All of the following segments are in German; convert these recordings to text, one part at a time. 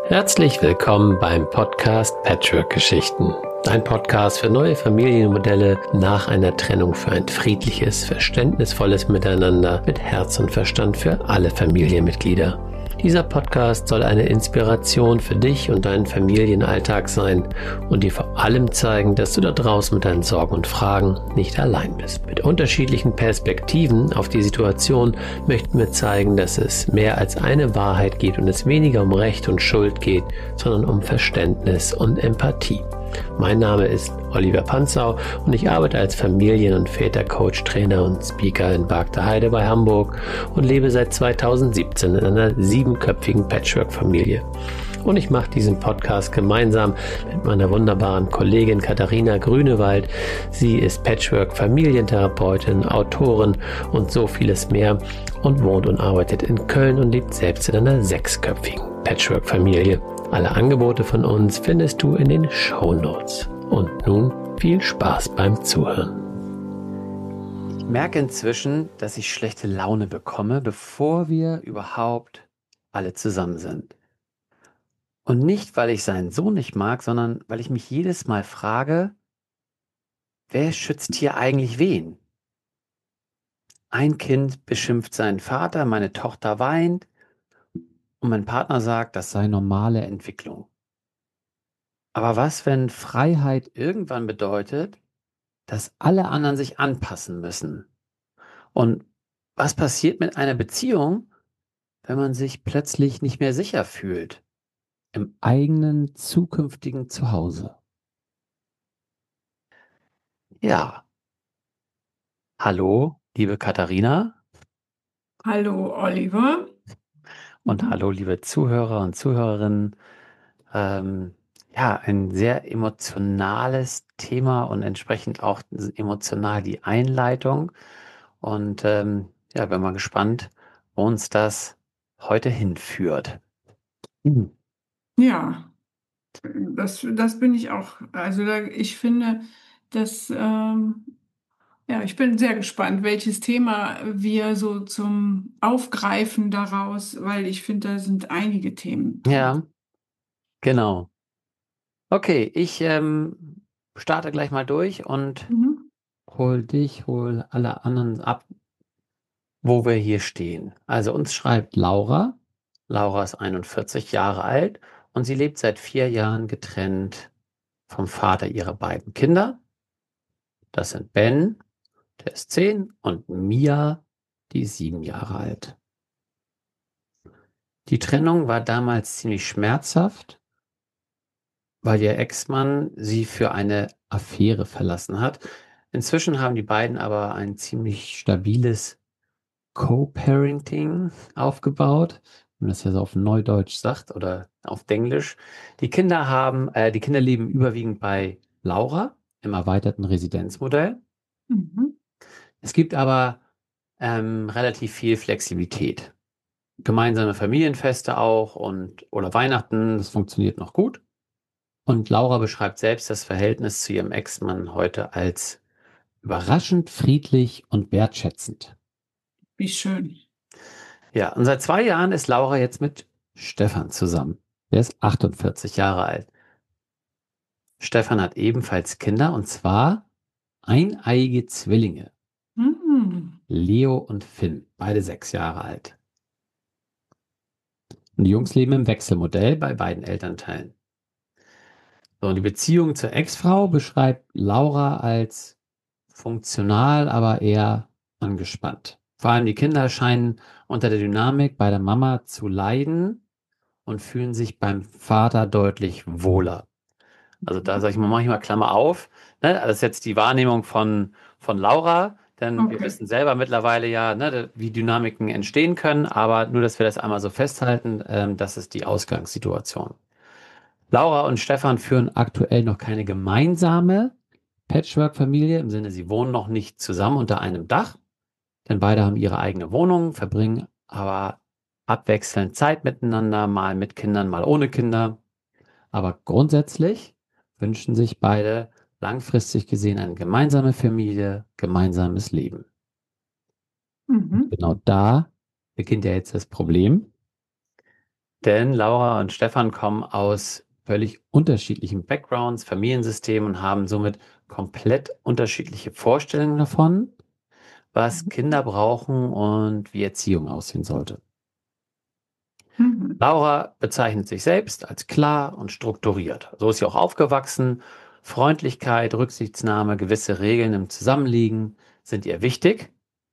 Herzlich willkommen beim Podcast Patchwork-Geschichten. Ein Podcast für neue Familienmodelle nach einer Trennung für ein friedliches, verständnisvolles Miteinander mit Herz und Verstand für alle Familienmitglieder. Dieser Podcast soll eine Inspiration für dich und deinen Familienalltag sein und dir vor allem zeigen, dass du da draußen mit deinen Sorgen und Fragen nicht allein bist. Mit unterschiedlichen Perspektiven auf die Situation möchten wir zeigen, dass es mehr als eine Wahrheit gibt und es weniger um Recht und Schuld geht, sondern um Verständnis und Empathie. Mein Name ist Oliver Panzau und ich arbeite als Familien- und Vätercoach, Trainer und Speaker in Bargteheide bei Hamburg und lebe seit 2017 in einer 7-köpfigen Patchwork-Familie. Und ich mache diesen Podcast gemeinsam mit meiner wunderbaren Kollegin Katharina Grünewald. Sie ist Patchwork-Familientherapeutin, Autorin und so vieles mehr und wohnt und arbeitet in Köln und lebt selbst in einer 6-köpfigen Patchwork-Familie. Alle Angebote von uns findest du in den Shownotes. Und nun viel Spaß beim Zuhören. Ich merke inzwischen, dass ich schlechte Laune bekomme, bevor wir überhaupt alle zusammen sind. Und nicht, weil ich seinen Sohn nicht mag, sondern weil ich mich jedes Mal frage, wer schützt hier eigentlich wen? Ein Kind beschimpft seinen Vater, meine Tochter weint und mein Partner sagt, das sei normale Entwicklung. Aber was, wenn Freiheit irgendwann bedeutet, dass alle anderen sich anpassen müssen? Und was passiert mit einer Beziehung, wenn man sich plötzlich nicht mehr sicher fühlt im eigenen zukünftigen Zuhause? Ja, hallo, liebe Katharina. Hallo Oliver. Und hallo, liebe Zuhörer und Zuhörerinnen. Ja, ein sehr emotionales Thema und entsprechend auch emotional die Einleitung. Und ja, bin mal gespannt, wo uns das heute hinführt. Ja, das bin ich auch. Also ich finde, dass, ja, ich bin sehr gespannt, welches Thema wir so zum Aufgreifen daraus, weil ich finde, da sind einige Themen drin. Ja, genau. Okay, ich starte gleich mal durch und Mhm. hol alle anderen ab, wo wir hier stehen. Also uns schreibt Laura. Laura ist 41 Jahre alt und sie lebt seit 4 Jahren getrennt vom Vater ihrer beiden Kinder. Das sind Ben, der ist 10, und Mia, die ist 7 Jahre alt. Die Trennung war damals ziemlich schmerzhaft, weil ihr Ex-Mann sie für eine Affäre verlassen hat. Inzwischen haben die beiden aber ein ziemlich stabiles Co-Parenting aufgebaut, wenn man das ja so auf Neudeutsch sagt oder auf Denglisch. Die Kinder leben überwiegend bei Laura im erweiterten Residenzmodell. Mhm. Es gibt aber relativ viel Flexibilität. Gemeinsame Familienfeste auch oder Weihnachten, das funktioniert noch gut. Und Laura beschreibt selbst das Verhältnis zu ihrem Ex-Mann heute als überraschend friedlich und wertschätzend. Wie schön. Ja, und seit 2 Jahren ist Laura jetzt mit Stefan zusammen. Der ist 48 Jahre alt. Stefan hat ebenfalls Kinder, und zwar eineige Zwillinge. Mhm. Leo und Finn, beide 6 Jahre alt. Und die Jungs leben im Wechselmodell bei beiden Elternteilen. So, und die Beziehung zur Ex-Frau beschreibt Laura als funktional, aber eher angespannt. Vor allem die Kinder scheinen unter der Dynamik bei der Mama zu leiden und fühlen sich beim Vater deutlich wohler. Also da sage ich mal, mache ich mal Klammer auf. Ne? Das ist jetzt die Wahrnehmung von Laura, denn wir Okay. wissen selber mittlerweile ja, ne, wie Dynamiken entstehen können, aber nur, dass wir das einmal so festhalten, das ist die Ausgangssituation. Laura und Stefan führen aktuell noch keine gemeinsame Patchwork-Familie, im Sinne, sie wohnen noch nicht zusammen unter einem Dach, denn beide haben ihre eigene Wohnung, verbringen aber abwechselnd Zeit miteinander, mal mit Kindern, mal ohne Kinder. Aber grundsätzlich wünschen sich beide langfristig gesehen eine gemeinsame Familie, gemeinsames Leben. Mhm. Genau da beginnt ja jetzt das Problem. Denn Laura und Stefan kommen aus völlig unterschiedlichen Backgrounds, Familiensystemen und haben somit komplett unterschiedliche Vorstellungen davon, was Kinder brauchen und wie Erziehung aussehen sollte. Mhm. Laura bezeichnet sich selbst als klar und strukturiert. So ist sie auch aufgewachsen. Freundlichkeit, Rücksichtnahme, gewisse Regeln im Zusammenleben sind ihr wichtig.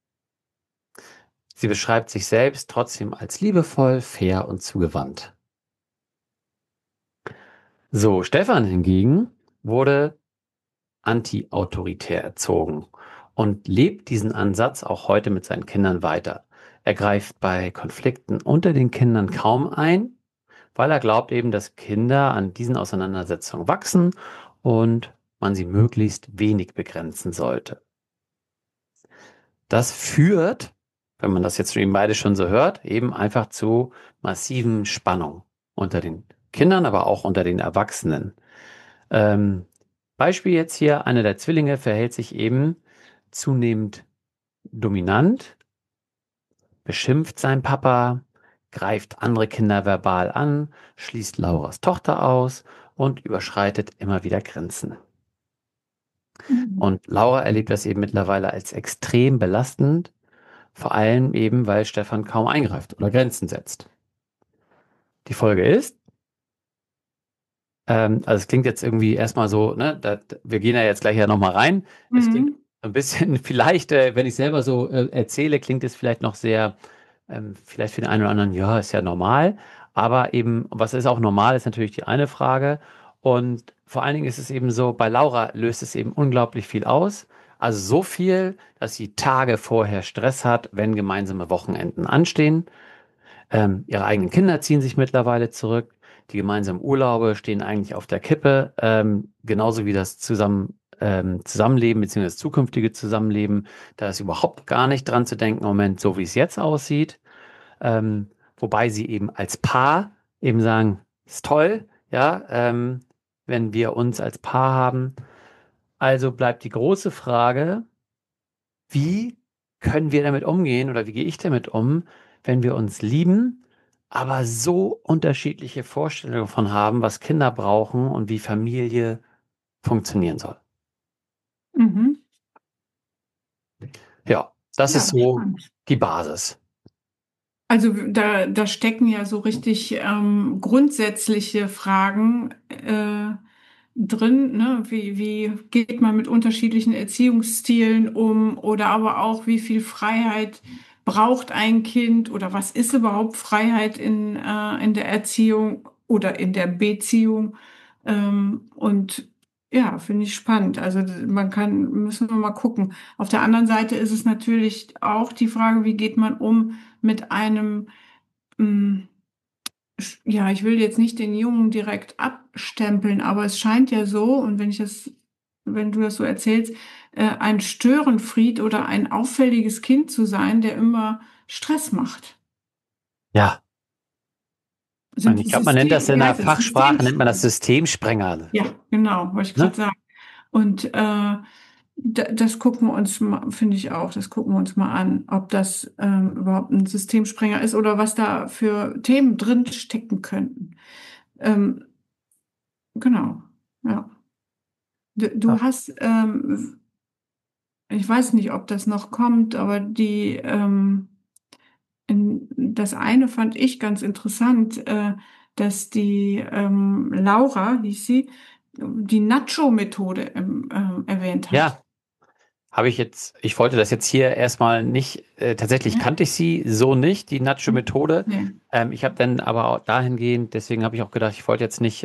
Sie beschreibt sich selbst trotzdem als liebevoll, fair und zugewandt. So, Stefan hingegen wurde anti-autoritär erzogen und lebt diesen Ansatz auch heute mit seinen Kindern weiter. Er greift bei Konflikten unter den Kindern kaum ein, weil er glaubt eben, dass Kinder an diesen Auseinandersetzungen wachsen und man sie möglichst wenig begrenzen sollte. Das führt, wenn man das jetzt eben beide schon so hört, eben einfach zu massiven Spannungen unter den Kindern, aber auch unter den Erwachsenen. Ähm, Beispiel jetzt hier, einer der Zwillinge verhält sich eben zunehmend dominant, beschimpft seinen Papa, greift andere Kinder verbal an, schließt Lauras Tochter aus und überschreitet immer wieder Grenzen. Mhm. Und Laura erlebt das eben mittlerweile als extrem belastend, vor allem eben, weil Stefan kaum eingreift oder Grenzen setzt. Die Folge ist, also es klingt jetzt irgendwie erstmal so, ne, wir gehen ja jetzt gleich ja nochmal rein. Es klingt Mhm. ein bisschen, vielleicht, wenn ich selber so erzähle, klingt es vielleicht noch sehr, vielleicht für den einen oder anderen, ja, ist ja normal. Aber eben, was ist auch normal, ist natürlich die eine Frage. Und vor allen Dingen ist es eben so, bei Laura löst es eben unglaublich viel aus. Also so viel, dass sie Tage vorher Stress hat, wenn gemeinsame Wochenenden anstehen. Ihre eigenen Kinder ziehen sich mittlerweile zurück. Die gemeinsamen Urlaube stehen eigentlich auf der Kippe, genauso wie das Zusammenleben bzw. das zukünftige Zusammenleben. Da ist überhaupt gar nicht dran zu denken im Moment, so wie es jetzt aussieht. Wobei sie eben als Paar eben sagen, ist toll, ja, wenn wir uns als Paar haben. Also bleibt die große Frage, wie können wir damit umgehen oder wie gehe ich damit um, wenn wir uns lieben, aber so unterschiedliche Vorstellungen davon haben, was Kinder brauchen und wie Familie funktionieren soll? Mhm. Ja, das ist Ja, so spannend. die Basis. Also da stecken ja so richtig grundsätzliche Fragen drin, ne? Wie geht man mit unterschiedlichen Erziehungsstilen um oder aber auch, wie viel Freiheit braucht ein Kind oder was ist überhaupt Freiheit in der Erziehung oder in der Beziehung? Und ja, finde ich spannend. Also müssen wir mal gucken. Auf der anderen Seite ist es natürlich auch die Frage, wie geht man um mit einem mm, ja, ich will jetzt nicht den Jungen direkt abstempeln, aber es scheint ja so, und wenn du das so erzählst, ein Störenfried oder ein auffälliges Kind zu sein, der immer Stress macht. Ja, und ich glaube, man nennt das in Wie der heißt das? Fachsprache, nennt man das Systemsprenger. Ja, genau, wollte ich gerade Ne? sagen. Und das gucken wir uns mal, finde ich auch, das gucken wir uns mal an, ob das überhaupt ein Systemsprenger ist oder was da für Themen drin stecken könnten. Ähm, genau, ja. Du Ja. hast, ich weiß nicht, ob das noch kommt, aber das eine fand ich ganz interessant, dass die Laura, hieß sie, die Nacho-Methode erwähnt hat. Ja, ich wollte das jetzt hier erstmal nicht, tatsächlich Ja, kannte ich sie so nicht, die Natsche-Methode. nee. Ich habe dann aber auch dahingehend, deswegen habe ich auch gedacht, ich wollte jetzt nicht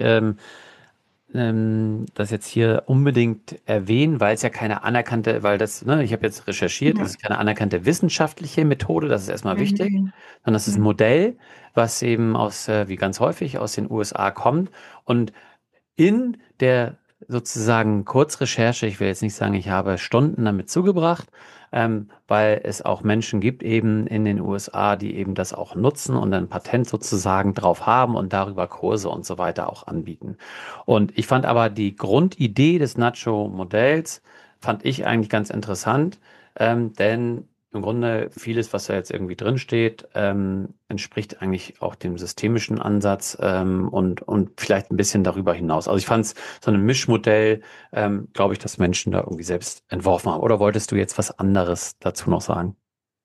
das jetzt hier unbedingt erwähnen, weil es ja keine anerkannte, weil das, ne, ich habe jetzt recherchiert, es Ja, ist keine anerkannte wissenschaftliche Methode, das ist erstmal nee, wichtig, nee. sondern das ist ein Nee. Modell, was eben aus, wie ganz häufig, aus den USA kommt und in der sozusagen Kurzrecherche, ich will jetzt nicht sagen, ich habe Stunden damit zugebracht, weil es auch Menschen gibt eben in den USA, die eben das auch nutzen und ein Patent sozusagen drauf haben und darüber Kurse und so weiter auch anbieten. Und ich fand aber die Grundidee des Nacho-Modells fand ich eigentlich ganz interessant, denn im Grunde vieles, was da jetzt irgendwie drin steht, entspricht eigentlich auch dem systemischen Ansatz und vielleicht ein bisschen darüber hinaus. Also ich fand es so ein Mischmodell, glaube ich, dass Menschen da irgendwie selbst entworfen haben. Oder wolltest du jetzt was anderes dazu noch sagen?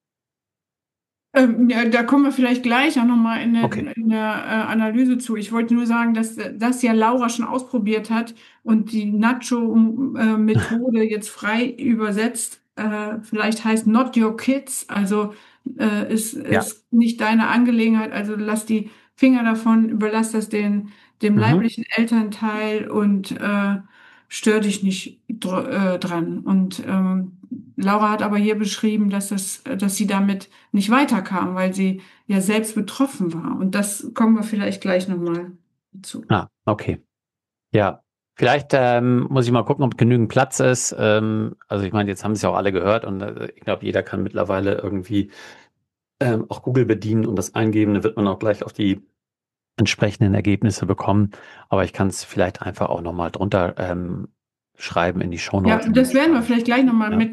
Ja, da kommen wir vielleicht gleich auch nochmal Okay. in der Analyse zu. Ich wollte nur sagen, dass das ja Laura schon ausprobiert hat und die Nacho-Methode jetzt frei übersetzt, vielleicht heißt Not Your Kids, also Ja. ist nicht deine Angelegenheit, also lass die Finger davon, überlass das dem Mhm. leiblichen Elternteil und stör dich nicht dran. Und Laura hat aber hier beschrieben, dass sie damit nicht weiterkam, weil sie ja selbst betroffen war. Und das kommen wir vielleicht gleich nochmal zu. Ah, okay. Ja. Vielleicht muss ich mal gucken, ob genügend Platz ist. Also ich meine, jetzt haben es ja auch alle gehört und ich glaube, jeder kann mittlerweile irgendwie auch Google bedienen und das eingeben. Da wird man auch gleich auf die entsprechenden Ergebnisse bekommen. Aber ich kann es vielleicht einfach auch nochmal drunter schreiben in die Ja, Shownotes und dann das werden wir sparen. vielleicht gleich nochmal Ja.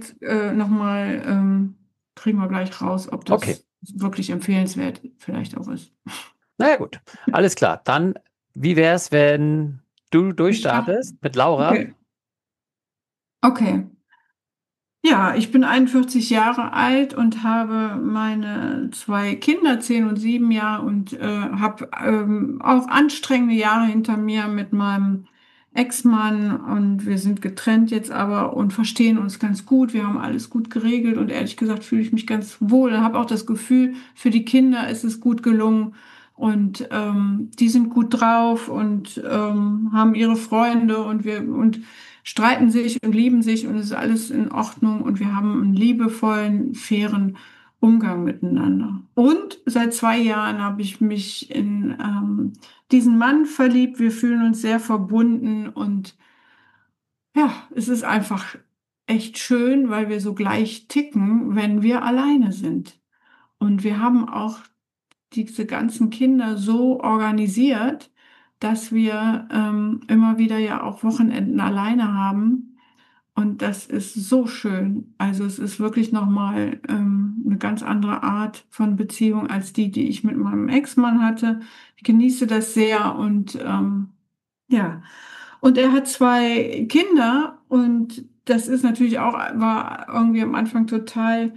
kriegen wir gleich raus, ob Okay. das wirklich empfehlenswert vielleicht auch ist. Naja, gut. Alles klar. Dann, wie wäre es, wenn du Ich starte. durchstartest mit Laura? Okay. Okay. Ja, ich bin 41 Jahre alt und habe meine zwei Kinder, 10 und 7 Jahre, und habe auch anstrengende Jahre hinter mir mit meinem Ex-Mann, und wir sind getrennt jetzt aber und verstehen uns ganz gut. Wir haben alles gut geregelt und ehrlich gesagt fühle ich mich ganz wohl und habe auch das Gefühl, für die Kinder ist es gut gelungen, und die sind gut drauf und haben ihre Freunde, und wir streiten sich und lieben sich und es ist alles in Ordnung, und wir haben einen liebevollen, fairen Umgang miteinander. Und seit 2 Jahren habe ich mich in diesen Mann verliebt. Wir fühlen uns sehr verbunden, und ja, es ist einfach echt schön, weil wir so gleich ticken, wenn wir alleine sind. Und wir haben auch diese ganzen Kinder so organisiert, dass wir immer wieder ja auch Wochenenden alleine haben. Und das ist so schön. Also es ist wirklich nochmal eine ganz andere Art von Beziehung als die ich mit meinem Ex-Mann hatte. Ich genieße das sehr, und ja. Und er hat zwei Kinder, und das ist natürlich auch, war irgendwie am Anfang total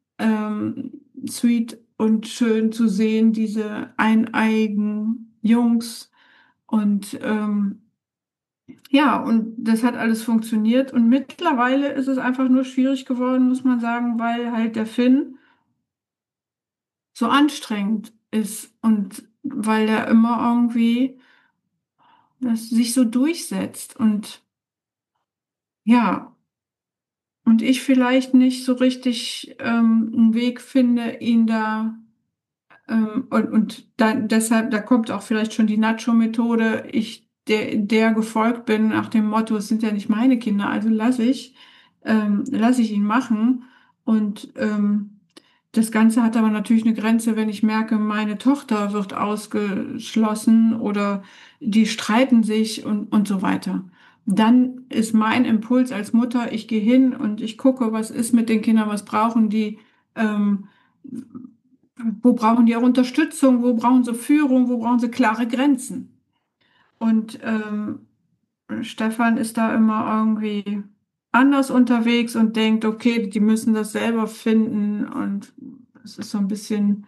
sweet und schön zu sehen, diese eineigen Jungs. Und ja, und das hat alles funktioniert. Und mittlerweile ist es einfach nur schwierig geworden, muss man sagen, weil halt der Finn so anstrengend ist und weil der immer irgendwie sich so durchsetzt. Und ja, und ich vielleicht nicht so richtig einen Weg finde, ihn da. Und dann, deshalb, da kommt auch vielleicht schon die Nacho-Methode, der gefolgt bin nach dem Motto, es sind ja nicht meine Kinder, also lasse ich ihn machen. Und das Ganze hat aber natürlich eine Grenze, wenn ich merke, meine Tochter wird ausgeschlossen oder die streiten sich und so weiter. Dann ist mein Impuls als Mutter, ich gehe hin und ich gucke, was ist mit den Kindern, was brauchen die. Ähm, Wo brauchen die auch Unterstützung? Wo brauchen sie Führung? Wo brauchen sie klare Grenzen? Und Stefan ist da immer irgendwie anders unterwegs und denkt, okay, die müssen das selber finden. Und es ist so ein bisschen,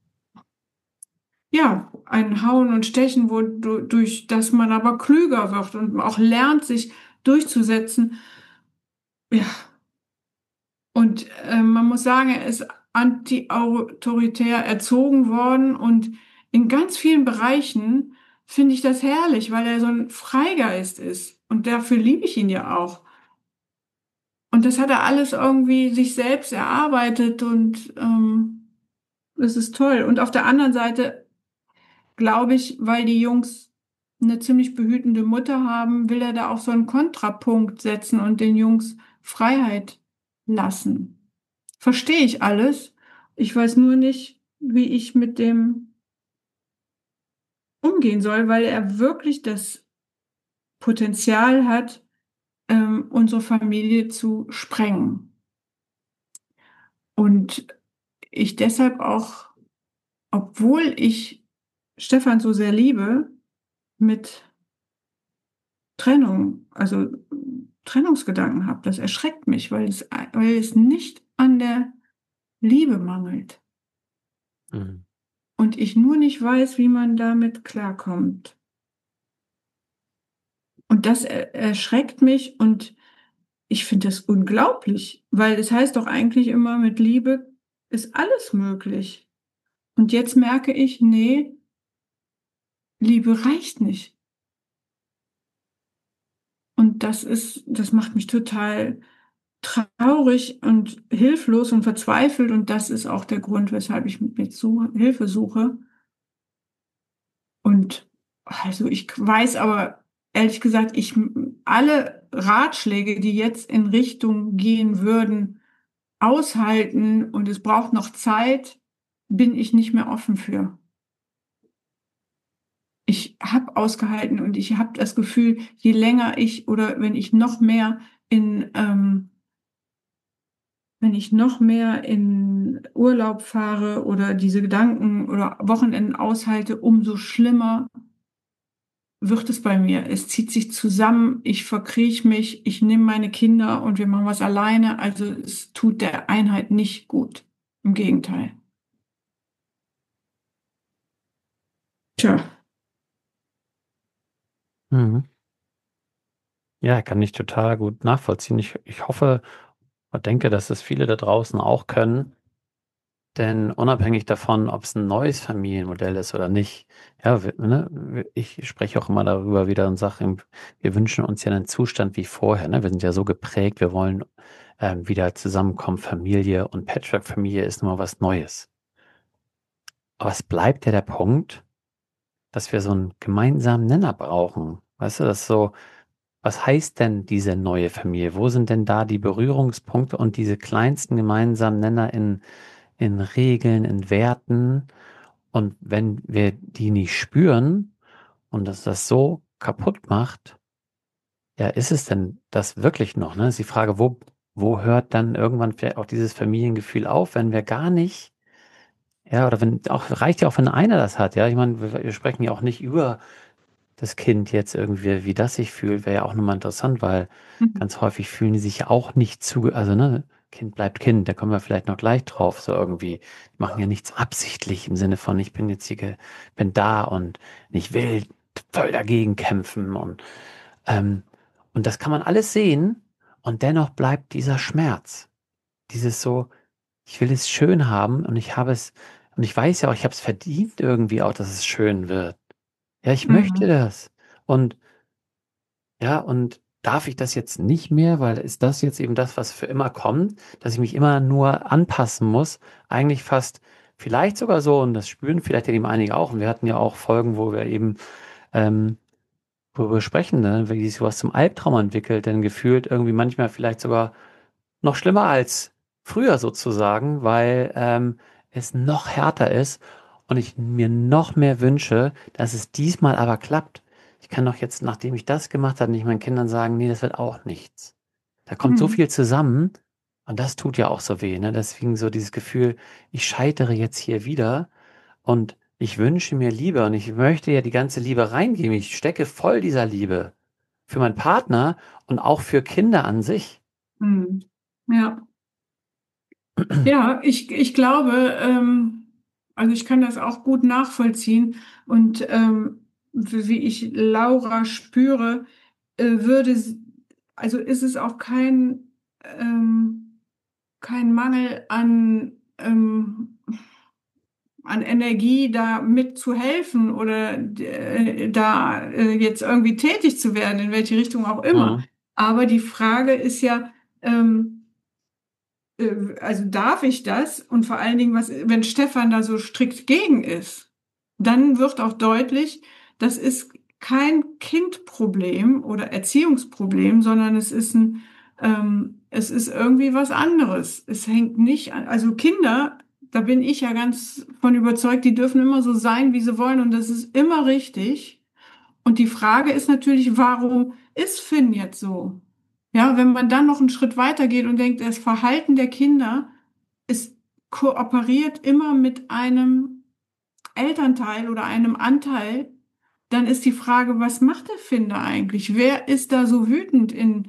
ja, ein Hauen und Stechen, durch das man aber klüger wird und auch lernt, sich durchzusetzen. Ja, und man muss sagen, er ist anti-autoritär erzogen worden, und in ganz vielen Bereichen finde ich das herrlich, weil er so ein Freigeist ist. Und dafür liebe ich ihn ja auch. Und das hat er alles irgendwie sich selbst erarbeitet, und es ist toll. Und auf der anderen Seite glaube ich, weil die Jungs eine ziemlich behütende Mutter haben, will er da auch so einen Kontrapunkt setzen und den Jungs Freiheit lassen. Verstehe ich alles. Ich weiß nur nicht, wie ich mit dem umgehen soll, weil er wirklich das Potenzial hat, unsere Familie zu sprengen. Und ich deshalb auch, obwohl ich Stefan so sehr liebe, mit also Trennungsgedanken habe. Das erschreckt mich, weil es nicht an der Liebe mangelt. Mhm. Und ich nur nicht weiß, wie man damit klarkommt. Und das erschreckt mich und ich finde das unglaublich, weil es heißt doch eigentlich immer, mit Liebe ist alles möglich. Und jetzt merke ich, nee, Liebe reicht nicht. Und das macht mich total traurig und hilflos und verzweifelt. Und das ist auch der Grund, weshalb ich mir jetzt Hilfe suche. Und also ich weiß aber ehrlich gesagt, alle Ratschläge, die jetzt in Richtung gehen würden, aushalten und es braucht noch Zeit, bin ich nicht mehr offen für. Ich habe ausgehalten und ich habe das Gefühl, je länger ich oder wenn ich noch mehr in Urlaub fahre oder diese Gedanken oder Wochenenden aushalte, umso schlimmer wird es bei mir. Es zieht sich zusammen, ich verkrieche mich, ich nehme meine Kinder und wir machen was alleine. Also es tut der Einheit nicht gut. Im Gegenteil. Tja. Mhm. Ja, kann ich total gut nachvollziehen. Ich hoffe und denke, dass es viele da draußen auch können. Denn unabhängig davon, ob es ein neues Familienmodell ist oder nicht, ja, ich spreche auch immer darüber wieder und sage, wir wünschen uns ja einen Zustand wie vorher. Ne? Wir sind ja so geprägt, wir wollen wieder zusammenkommen, Familie und Patchwork-Familie ist nun mal was Neues. Aber es bleibt ja der Punkt, dass wir so einen gemeinsamen Nenner brauchen. Weißt du, das so, was heißt denn diese neue Familie? Wo sind denn da die Berührungspunkte und diese kleinsten gemeinsamen Nenner in Regeln, in Werten? Und wenn wir die nicht spüren und dass das so kaputt macht, ja, ist es denn das wirklich noch? Ne? Ist die Frage, wo hört dann irgendwann vielleicht auch dieses Familiengefühl auf, wenn wir gar nicht, ja, oder wenn auch, reicht ja auch, wenn einer das hat, ja. Ich meine, wir sprechen ja auch nicht über das Kind jetzt irgendwie, wie das sich fühlt, wäre ja auch nochmal interessant, weil ganz häufig fühlen die sich ja auch nicht also ne, Kind bleibt Kind, da kommen wir vielleicht noch gleich drauf, so irgendwie. Die machen ja nichts absichtlich im Sinne von, ich bin jetzt hier, bin da und ich will voll dagegen kämpfen ähm, und das kann man alles sehen und dennoch bleibt dieser Schmerz, dieses so, ich will es schön haben und ich habe es, und ich weiß ja auch, ich habe es verdient irgendwie auch, dass es schön wird. Ja, ich möchte Mhm. das. Und ja, und darf ich das jetzt nicht mehr, weil ist das jetzt eben das, was für immer kommt, dass ich mich immer nur anpassen muss? Eigentlich fast, vielleicht sogar so, und das spüren vielleicht eben einige auch. Und wir hatten ja auch Folgen, wo wir eben, ähm, wo wir sprechen, ne, wie sich sowas zum Albtraum entwickelt, denn gefühlt irgendwie manchmal vielleicht sogar noch schlimmer als früher sozusagen, weil es noch härter ist und ich mir noch mehr wünsche, dass es diesmal aber klappt. Ich kann doch jetzt, nachdem ich das gemacht habe, nicht meinen Kindern sagen, nee, das wird auch nichts. Da kommt so Mhm. viel zusammen und das tut ja auch so weh, ne? Deswegen so dieses Gefühl, ich scheitere jetzt hier wieder und ich wünsche mir Liebe und ich möchte ja die ganze Liebe reingeben. Ich stecke voll dieser Liebe für meinen Partner und auch für Kinder an sich. Mhm. Ja. Ja, ich glaube, also ich kann das auch gut nachvollziehen und wie ich Laura spüre, würde, also ist es auch kein Mangel an Energie, da mitzuhelfen oder da jetzt irgendwie tätig zu werden, in welche Richtung auch immer. Mhm. Aber die Frage ist ja, also darf ich das? Und vor allen Dingen, wenn Stefan da so strikt gegen ist, dann wird auch deutlich, das ist kein Kindproblem oder Erziehungsproblem, sondern es ist irgendwie was anderes. Es hängt nicht an, also Kinder, da bin ich ja ganz von überzeugt, die dürfen immer so sein, wie sie wollen und das ist immer richtig. Und die Frage ist natürlich, warum ist Finn jetzt so? Ja, wenn man dann noch einen Schritt weiter geht und denkt, das Verhalten der Kinder ist kooperiert immer mit einem Elternteil oder einem Anteil, dann ist die Frage, was macht der Finder eigentlich? Wer ist da so wütend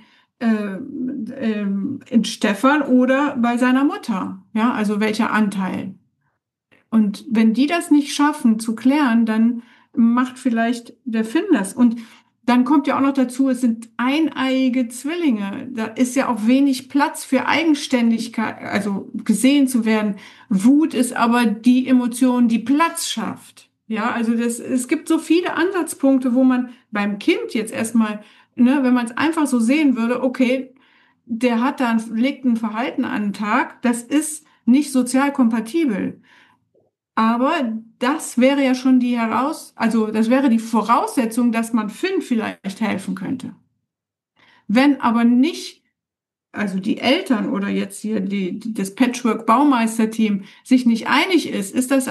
in Stefan oder bei seiner Mutter? Ja, also welcher Anteil? Und wenn die das nicht schaffen zu klären, dann macht vielleicht der Finn das. Und dann kommt ja auch noch dazu, es sind eineiige Zwillinge. Da ist ja auch wenig Platz für Eigenständigkeit, also gesehen zu werden. Wut ist aber die Emotion, die Platz schafft. Ja, also es gibt so viele Ansatzpunkte, wo man beim Kind jetzt erstmal, ne, wenn man es einfach so sehen würde, okay, der hat da, legt ein Verhalten an den Tag, das ist nicht sozial kompatibel. Aber das wäre ja schon also das wäre die Voraussetzung, dass man Finn vielleicht helfen könnte. Wenn aber nicht, also die Eltern oder jetzt hier das Patchwork-Baumeister-Team sich nicht einig ist das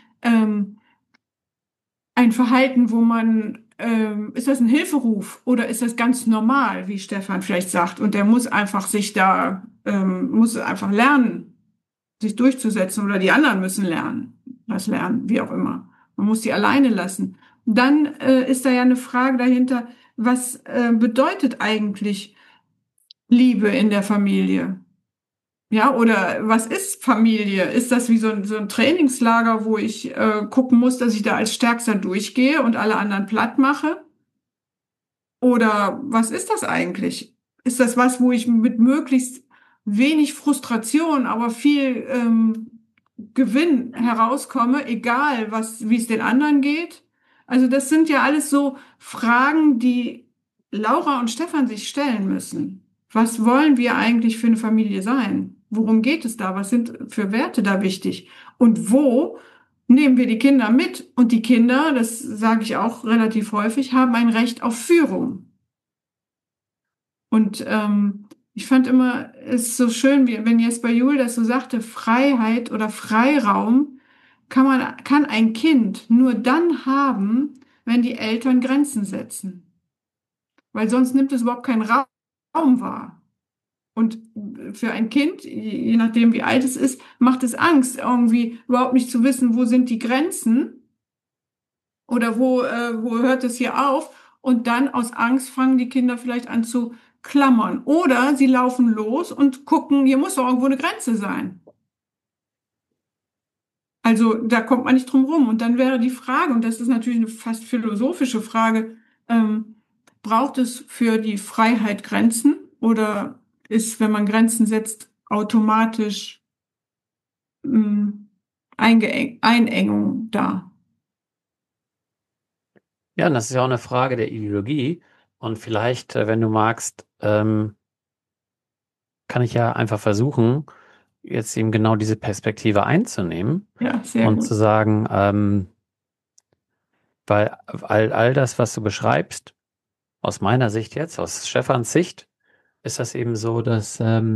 ein Verhalten, ist das ein Hilferuf oder ist das ganz normal, wie Stefan vielleicht sagt, und der muss einfach muss einfach lernen, sich durchzusetzen oder die anderen müssen was lernen, wie auch immer. Man muss die alleine lassen. Dann ist da ja eine Frage dahinter, was bedeutet eigentlich Liebe in der Familie? Ja, oder was ist Familie? Ist das wie so ein Trainingslager, wo ich gucken muss, dass ich da als Stärkster durchgehe und alle anderen platt mache? Oder was ist das eigentlich? Ist das was, wo ich mit möglichst wenig Frustration, aber viel Gewinn herauskomme, egal wie es den anderen geht? Also das sind ja alles so Fragen, die Laura und Stefan sich stellen müssen. Was wollen wir eigentlich für eine Familie sein? Worum geht es da? Was sind für Werte da wichtig? Und wo nehmen wir die Kinder mit? Und die Kinder, das sage ich auch relativ häufig, haben ein Recht auf Führung. Und ich fand immer, es ist so schön, wenn Jesper Juhl das so sagte, Freiheit oder Freiraum kann ein Kind nur dann haben, wenn die Eltern Grenzen setzen. Weil sonst nimmt es überhaupt keinen Raum wahr. Und für ein Kind, je nachdem wie alt es ist, macht es Angst, irgendwie überhaupt nicht zu wissen, wo sind die Grenzen oder wo hört es hier auf. Und dann aus Angst fangen die Kinder vielleicht an zu klammern. Oder sie laufen los und gucken, hier muss doch irgendwo eine Grenze sein. Also da kommt man nicht drum rum. Und dann wäre die Frage, und das ist natürlich eine fast philosophische Frage, braucht es für die Freiheit Grenzen oder ist, wenn man Grenzen setzt, automatisch Einengung da? Ja, und das ist ja auch eine Frage der Ideologie. Und vielleicht, wenn du magst, kann ich ja einfach versuchen, jetzt eben genau diese Perspektive einzunehmen Ja, sehr und gut. zu sagen, weil all das, was du beschreibst, aus meiner Sicht jetzt, aus Stefans Sicht, ist das eben so, dass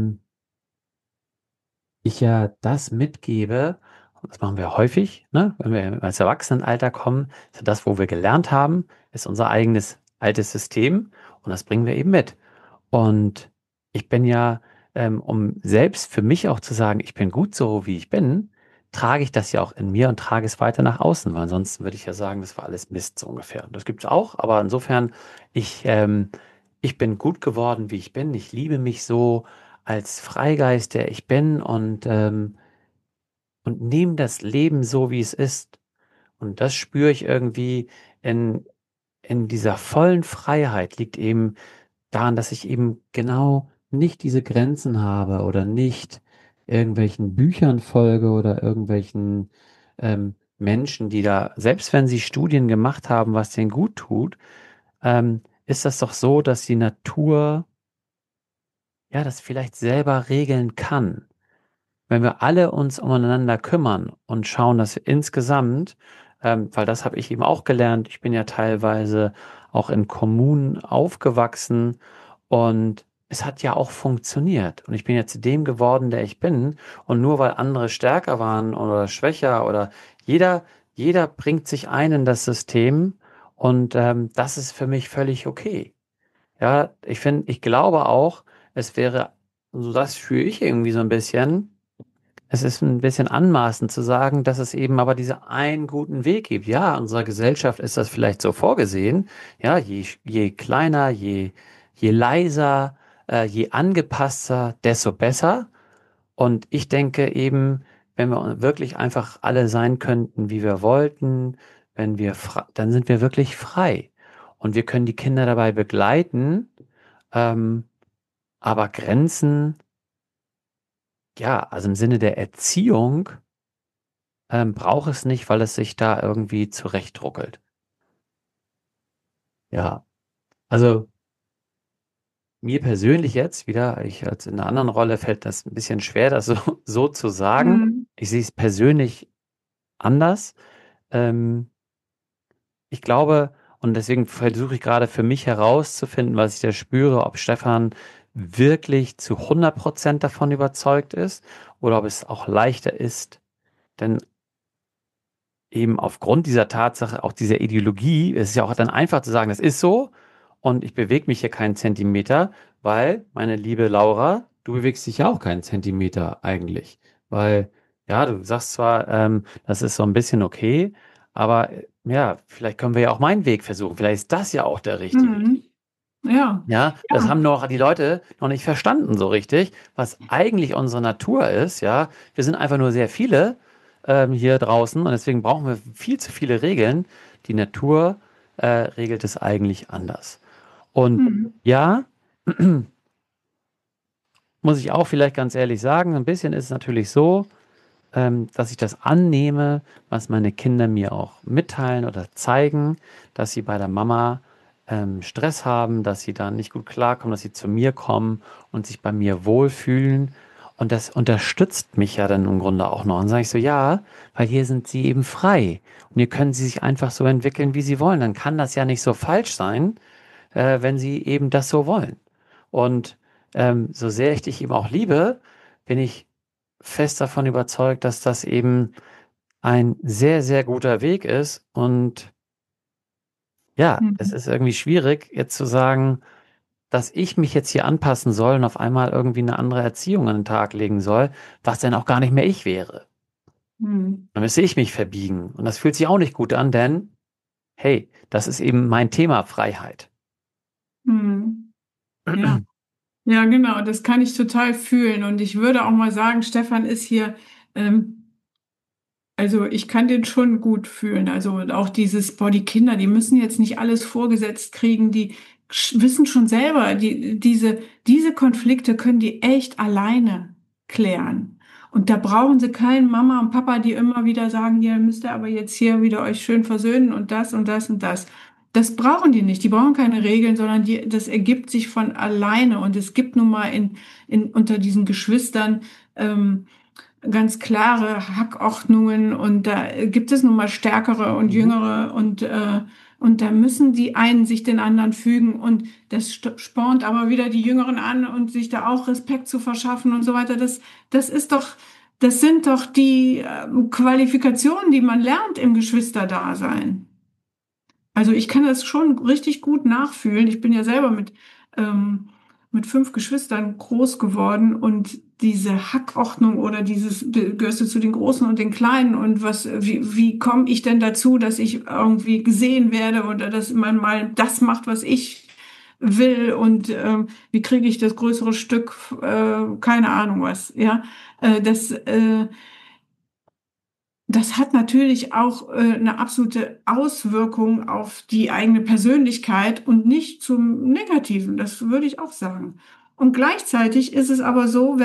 ich ja das mitgebe, und das machen wir häufig, ne? Wenn wir ins Erwachsenenalter kommen, ist ja das, wo wir gelernt haben, ist unser eigenes altes System und das bringen wir eben mit. Und ich bin ja, um selbst für mich auch zu sagen, ich bin gut so, wie ich bin, trage ich das ja auch in mir und trage es weiter nach außen, weil ansonsten würde ich ja sagen, das war alles Mist so ungefähr. Das gibt es auch, aber insofern, ich bin gut geworden, wie ich bin. Ich liebe mich so als Freigeist, der ich bin und nehme das Leben so, wie es ist. Und das spüre ich irgendwie in, in dieser vollen Freiheit liegt eben daran, dass ich eben genau nicht diese Grenzen habe oder nicht irgendwelchen Büchern folge oder irgendwelchen Menschen, die da, selbst wenn sie Studien gemacht haben, was denen gut tut, ist das doch so, dass die Natur ja das vielleicht selber regeln kann. Wenn wir alle uns umeinander kümmern und schauen, dass wir insgesamt, weil das habe ich eben auch gelernt, ich bin ja teilweise auch in Kommunen aufgewachsen und es hat ja auch funktioniert. Und ich bin ja zu dem geworden, der ich bin. Und nur weil andere stärker waren oder schwächer oder jeder, jeder bringt sich ein in das System und das ist für mich völlig okay. Ja, ich glaube auch, es wäre, so das fühle ich irgendwie so ein bisschen, es ist ein bisschen anmaßend zu sagen, dass es eben aber diesen einen guten Weg gibt. Ja, in unserer Gesellschaft ist das vielleicht so vorgesehen. Ja, je kleiner, je leiser, je angepasster, desto besser. Und ich denke eben, wenn wir wirklich einfach alle sein könnten, wie wir wollten, wenn wir dann sind wir wirklich frei. Und wir können die Kinder dabei begleiten, ähm, aber Grenzen, ja, also im Sinne der Erziehung, braucht es nicht, weil es sich da irgendwie zurechtruckelt. Ja, also mir persönlich jetzt wieder, ich als in einer anderen Rolle fällt das ein bisschen schwer, das so zu sagen. Mhm. Ich sehe es persönlich anders. Ähm, Ich glaube, und deswegen versuche ich gerade für mich herauszufinden, was ich da spüre, ob Stefan wirklich zu 100% davon überzeugt ist oder ob es auch leichter ist, denn eben aufgrund dieser Tatsache, auch dieser Ideologie, es ist ja auch dann einfach zu sagen, das ist so und ich bewege mich hier keinen Zentimeter, weil, meine liebe Laura, du bewegst dich ja auch keinen Zentimeter eigentlich, weil, ja, du sagst zwar, das ist so ein bisschen okay, aber ja, vielleicht können wir ja auch meinen Weg versuchen, vielleicht ist das ja auch der richtige. Mhm. Ja, Ja, das ja. haben noch die Leute noch nicht verstanden so richtig, was eigentlich unsere Natur ist. Ja, wir sind einfach nur sehr viele hier draußen und deswegen brauchen wir viel zu viele Regeln. Die Natur regelt es eigentlich anders. Und Mhm. ja, muss ich auch vielleicht ganz ehrlich sagen, ein bisschen ist es natürlich so, dass ich das annehme, was meine Kinder mir auch mitteilen oder zeigen, dass sie bei der Mama Stress haben, dass sie da nicht gut klarkommen, dass sie zu mir kommen und sich bei mir wohlfühlen. Und das unterstützt mich ja dann im Grunde auch noch. Und sage ich so, ja, weil hier sind sie eben frei. Und hier können sie sich einfach so entwickeln, wie sie wollen. Dann kann das ja nicht so falsch sein, wenn sie eben das so wollen. Und so sehr ich dich eben auch liebe, bin ich fest davon überzeugt, dass das eben ein sehr, sehr guter Weg ist. Und ja, es Mhm. ist irgendwie schwierig, jetzt zu sagen, dass ich mich jetzt hier anpassen soll und auf einmal irgendwie eine andere Erziehung an den Tag legen soll, was dann auch gar nicht mehr ich wäre. Mhm. Dann müsste ich mich verbiegen. Und das fühlt sich auch nicht gut an, denn, hey, das ist eben mein Thema Freiheit. Mhm. Ja. Ja, genau, das kann ich total fühlen. Und ich würde auch mal sagen, Stefan ist hier, ähm, also ich kann den schon gut fühlen. Also und auch dieses, boah, die Kinder, die müssen jetzt nicht alles vorgesetzt kriegen, die wissen schon selber, diese Konflikte können die echt alleine klären. Und da brauchen sie keinen Mama und Papa, die immer wieder sagen, ja, müsst ihr aber jetzt hier wieder euch schön versöhnen und das und das und das. Das brauchen die nicht. Die brauchen keine Regeln, sondern das ergibt sich von alleine. Und es gibt nun mal unter diesen Geschwistern, ganz klare Hackordnungen und da gibt es nun mal stärkere und Mhm. jüngere und da müssen die einen sich den anderen fügen und das spornt aber wieder die Jüngeren an und sich da auch Respekt zu verschaffen und so weiter. Das ist doch, das sind doch die Qualifikationen, die man lernt im Geschwisterdasein. Also ich kann das schon richtig gut nachfühlen. Ich bin ja selber mit 5 Geschwistern groß geworden und diese Hackordnung oder gehörst du zu den Großen und den Kleinen und wie komme ich denn dazu, dass ich irgendwie gesehen werde oder dass man mal das macht, was ich will und wie kriege ich das größere Stück, keine Ahnung was, ja. Das hat natürlich auch eine absolute Auswirkung auf die eigene Persönlichkeit und nicht zum Negativen, das würde ich auch sagen. Und gleichzeitig ist es aber so,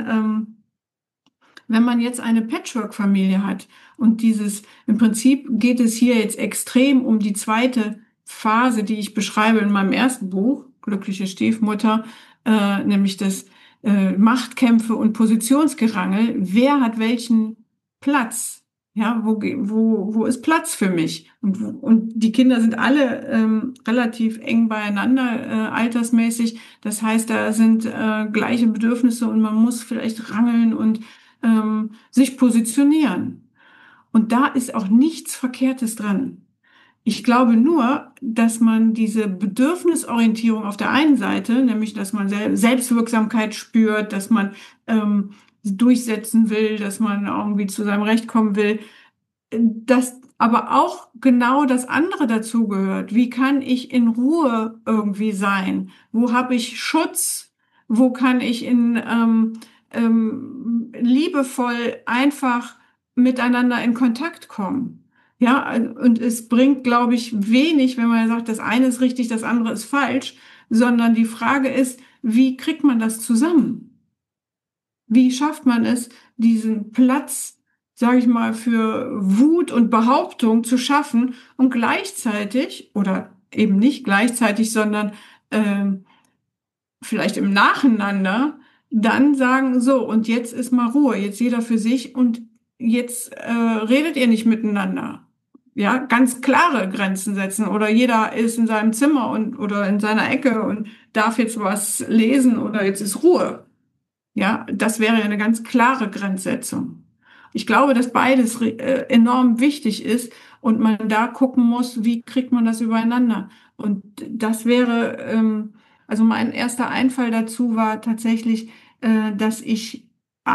wenn man jetzt eine Patchwork-Familie hat und im Prinzip geht es hier jetzt extrem um die zweite Phase, die ich beschreibe in meinem ersten Buch, Glückliche Stiefmutter, nämlich das Machtkämpfe und Positionsgerangel. Wer hat welchen Platz? Ja, wo ist Platz für mich? Und die Kinder sind alle relativ eng beieinander, altersmäßig. Das heißt, da sind gleiche Bedürfnisse und man muss vielleicht rangeln und sich positionieren. Und da ist auch nichts Verkehrtes dran. Ich glaube nur, dass man diese Bedürfnisorientierung auf der einen Seite, nämlich dass man Selbstwirksamkeit spürt, dass man durchsetzen will, dass man irgendwie zu seinem Recht kommen will, dass aber auch genau das andere dazugehört. Wie kann ich in Ruhe irgendwie sein? Wo habe ich Schutz? Wo kann ich liebevoll einfach miteinander in Kontakt kommen? Ja, und es bringt, glaube ich, wenig, wenn man sagt, das eine ist richtig, das andere ist falsch, sondern die Frage ist, wie kriegt man das zusammen? Wie schafft man es, diesen Platz, sage ich mal, für Wut und Behauptung zu schaffen und gleichzeitig oder eben nicht gleichzeitig, sondern ähm, vielleicht im Nacheinander dann sagen, so, und jetzt ist mal Ruhe, jetzt jeder für sich und jetzt redet ihr nicht miteinander. Ja, ganz klare Grenzen setzen oder jeder ist in seinem Zimmer und oder in seiner Ecke und darf jetzt was lesen oder jetzt ist Ruhe. Ja, das wäre eine ganz klare Grenzsetzung. Ich glaube, dass beides enorm wichtig ist und man da gucken muss, wie kriegt man das übereinander. Und das wäre, also mein erster Einfall dazu war tatsächlich, dass ich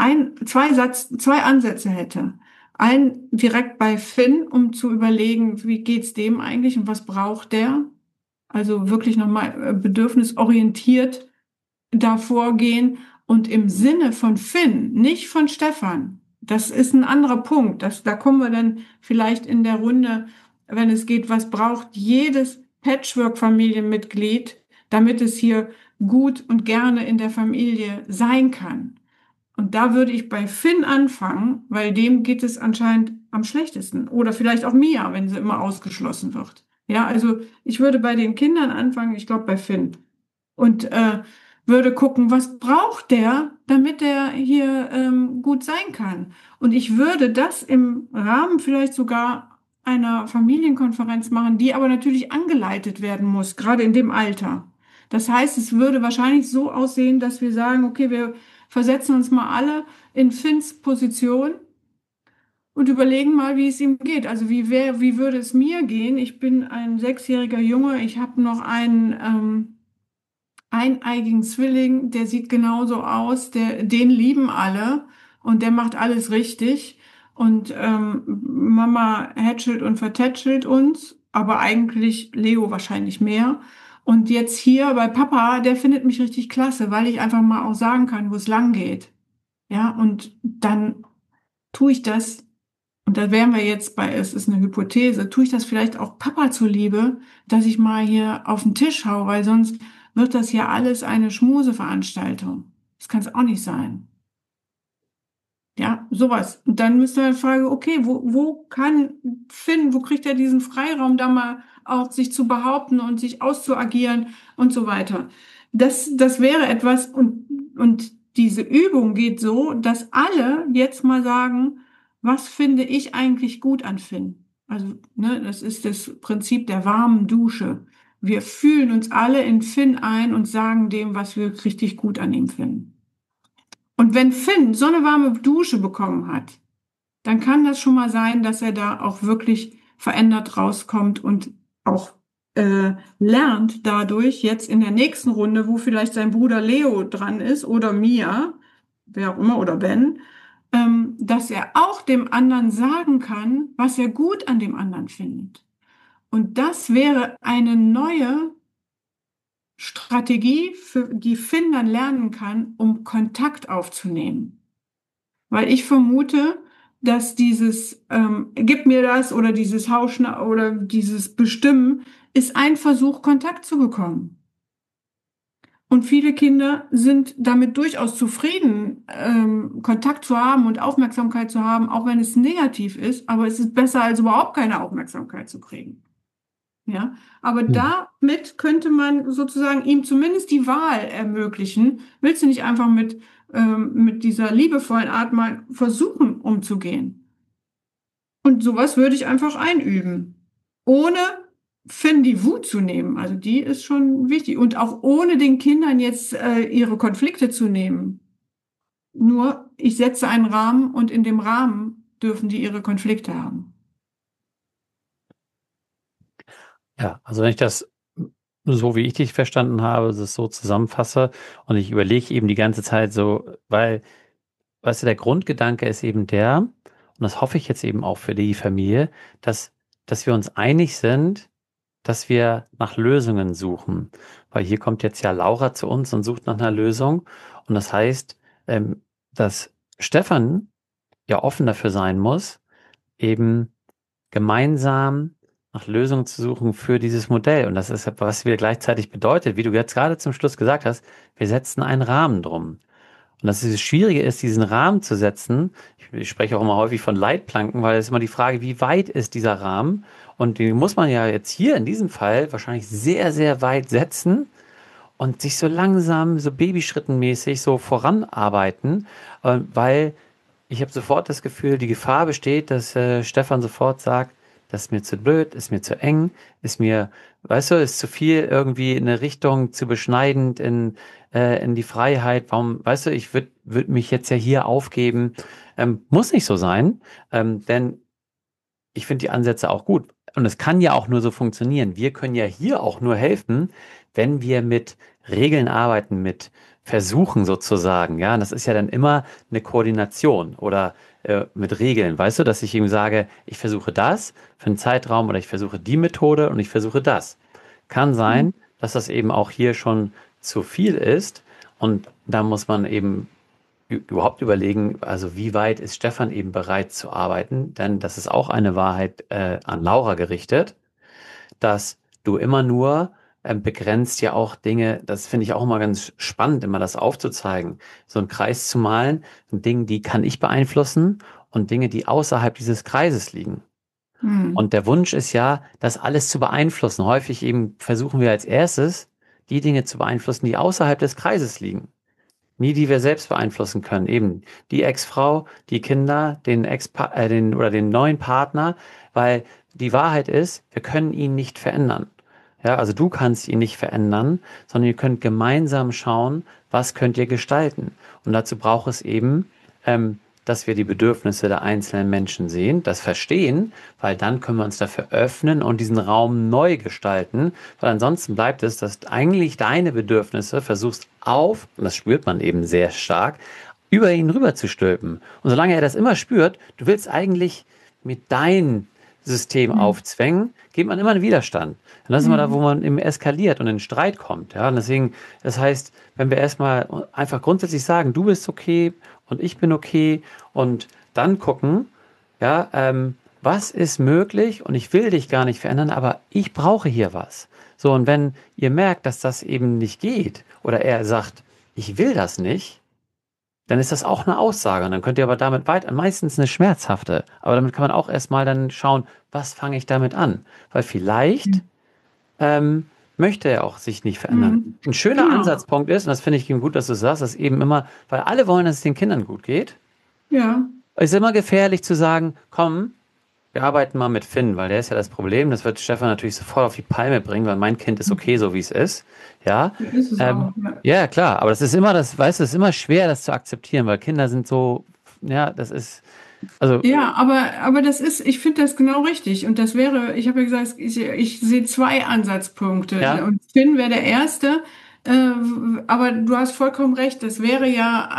zwei Ansätze hätte. Einen direkt bei Finn, um zu überlegen, wie geht's dem eigentlich und was braucht der? Also wirklich nochmal bedürfnisorientiert da vorgehen und im Sinne von Finn, nicht von Stefan. Das ist ein anderer Punkt. Da kommen wir dann vielleicht in der Runde, wenn es geht, was braucht jedes Patchwork-Familienmitglied, damit es hier gut und gerne in der Familie sein kann. Und da würde ich bei Finn anfangen, weil dem geht es anscheinend am schlechtesten. Oder vielleicht auch Mia, wenn sie immer ausgeschlossen wird. Ja, also ich würde bei den Kindern anfangen, ich glaube bei Finn. Und würde gucken, was braucht der, damit der hier gut sein kann. Und ich würde das im Rahmen vielleicht sogar einer Familienkonferenz machen, die aber natürlich angeleitet werden muss, gerade in dem Alter. Das heißt, es würde wahrscheinlich so aussehen, dass wir sagen, okay, wir versetzen uns mal alle in Finns Position und überlegen mal, wie es ihm geht. Also wie würde es mir gehen? Ich bin ein 6-jähriger Junge, ich habe noch einen eineigigen Zwilling, der sieht genauso aus, den lieben alle und der macht alles richtig. Und Mama hätschelt und vertätschelt uns, aber eigentlich Leo wahrscheinlich mehr. Und jetzt hier bei Papa, der findet mich richtig klasse, weil ich einfach mal auch sagen kann, wo es lang geht. Ja, und dann tue ich das, und da wären wir jetzt bei, es ist eine Hypothese, tue ich das vielleicht auch Papa zuliebe, dass ich mal hier auf den Tisch hau, weil sonst wird das ja alles eine Schmuseveranstaltung. Das kann es auch nicht sein. Ja, sowas. Und dann müssen wir fragen, okay, wo kann Finn, wo kriegt er diesen Freiraum, da mal auch sich zu behaupten und sich auszuagieren und so weiter. Das wäre etwas, und diese Übung geht so, dass alle jetzt mal sagen, was finde ich eigentlich gut an Finn? Also, ne, das ist das Prinzip der warmen Dusche. Wir fühlen uns alle in Finn ein und sagen dem, was wir richtig gut an ihm finden. Und wenn Finn so eine warme Dusche bekommen hat, dann kann das schon mal sein, dass er da auch wirklich verändert rauskommt und auch lernt dadurch jetzt in der nächsten Runde, wo vielleicht sein Bruder Leo dran ist oder Mia, wer auch immer, oder Ben, dass er auch dem anderen sagen kann, was er gut an dem anderen findet. Und das wäre eine neue Strategie, für die Finn dann lernen kann, um Kontakt aufzunehmen. Weil ich vermute, dass dieses gib mir das oder dieses Hauschen oder dieses Bestimmen ist ein Versuch, Kontakt zu bekommen. Und viele Kinder sind damit durchaus zufrieden, Kontakt zu haben und Aufmerksamkeit zu haben, auch wenn es negativ ist. Aber es ist besser, als überhaupt keine Aufmerksamkeit zu kriegen. Ja, aber damit könnte man sozusagen ihm zumindest die Wahl ermöglichen. Willst du nicht einfach mit dieser liebevollen Art mal versuchen, umzugehen? Und sowas würde ich einfach einüben, ohne Finn die Wut zu nehmen. Also die ist schon wichtig. Und auch ohne den Kindern jetzt ihre Konflikte zu nehmen. Nur ich setze einen Rahmen und in dem Rahmen dürfen die ihre Konflikte haben. Ja, also wenn ich das so, wie ich dich verstanden habe, das so zusammenfasse und ich überlege eben die ganze Zeit so, weil weißt du, der Grundgedanke ist eben der, und das hoffe ich jetzt eben auch für die Familie, dass wir uns einig sind, dass wir nach Lösungen suchen. Weil hier kommt jetzt ja Laura zu uns und sucht nach einer Lösung. Und das heißt, dass Stefan ja offen dafür sein muss, eben gemeinsam nach Lösungen zu suchen für dieses Modell. Und das ist, was wir gleichzeitig bedeutet, wie du jetzt gerade zum Schluss gesagt hast, wir setzen einen Rahmen drum. Und das Schwierige ist, diesen Rahmen zu setzen. Ich spreche auch immer häufig von Leitplanken, weil es ist immer die Frage, wie weit ist dieser Rahmen? Und den muss man ja jetzt hier in diesem Fall wahrscheinlich sehr, sehr weit setzen und sich so langsam, so babyschrittenmäßig so voranarbeiten, weil ich habe sofort das Gefühl, die Gefahr besteht, dass Stefan sofort sagt, das ist mir zu blöd, ist mir zu eng, ist mir, weißt du, ist zu viel irgendwie in eine Richtung zu beschneidend in die Freiheit. Warum, weißt du, ich würd mich jetzt ja hier aufgeben. Muss nicht so sein, denn ich finde die Ansätze auch gut. Und es kann ja auch nur so funktionieren. Wir können ja hier auch nur helfen, wenn wir mit Regeln arbeiten, mit Versuchen sozusagen. Ja, und das ist ja dann immer eine Koordination oder mit Regeln. Weißt du, dass ich ihm sage, ich versuche das für einen Zeitraum oder ich versuche die Methode und ich versuche das. Kann sein, dass das eben auch hier schon zu viel ist. Und da muss man eben überhaupt überlegen, also wie weit ist Stefan eben bereit zu arbeiten? Denn das ist auch eine Wahrheit an Laura gerichtet, dass du immer nur begrenzt ja auch Dinge, das finde ich auch immer ganz spannend, immer das aufzuzeigen, so einen Kreis zu malen, Dinge, die kann ich beeinflussen und Dinge, die außerhalb dieses Kreises liegen. Und der Wunsch ist ja, das alles zu beeinflussen. Häufig eben versuchen wir als erstes, die Dinge zu beeinflussen, die außerhalb des Kreises liegen. Nie, die wir selbst beeinflussen können. Eben die Ex-Frau, die Kinder, den neuen Partner, weil die Wahrheit ist, wir können ihn nicht verändern. Ja, also du kannst ihn nicht verändern, sondern ihr könnt gemeinsam schauen, was könnt ihr gestalten. Und dazu braucht es eben, dass wir die Bedürfnisse der einzelnen Menschen sehen, das verstehen, weil dann können wir uns dafür öffnen und diesen Raum neu gestalten, weil ansonsten bleibt es, dass eigentlich deine Bedürfnisse versuchst und das spürt man eben sehr stark, über ihn rüber zu stülpen. Und solange er das immer spürt, du willst eigentlich mit deinem System aufzwängen, geht man immer einen Widerstand. Und das ist immer da, wo man eben eskaliert und in Streit kommt. Ja, und deswegen, das heißt, wenn wir erstmal einfach grundsätzlich sagen, du bist okay und ich bin okay und dann gucken, ja, was ist möglich und ich will dich gar nicht verändern, aber ich brauche hier was. So, und wenn ihr merkt, dass das eben nicht geht oder er sagt, ich will das nicht, dann ist das auch eine Aussage. Und dann könnt ihr aber damit meistens eine schmerzhafte, aber damit kann man auch erstmal dann schauen, was fange ich damit an? Weil vielleicht möchte er auch sich nicht verändern. Ein schöner Ansatzpunkt ist, und das finde ich gut, dass du sagst, dass eben immer, weil alle wollen, dass es den Kindern gut geht. Ja. Es ist immer gefährlich zu sagen, komm, wir arbeiten mal mit Finn, weil der ist ja das Problem. Das wird Stefan natürlich sofort auf die Palme bringen, weil mein Kind ist okay, so wie es ist. Ja, Ist es auch, ja, klar. Aber das ist immer weißt du, es ist immer schwer, das zu akzeptieren, weil Kinder sind so, ja, das ist, also. Ja, aber das ist, ich finde das genau richtig. Und das wäre, ich habe ja gesagt, ich sehe zwei Ansatzpunkte. Ja. Und Finn wäre der erste. Äh, aber du hast vollkommen recht. Das wäre ja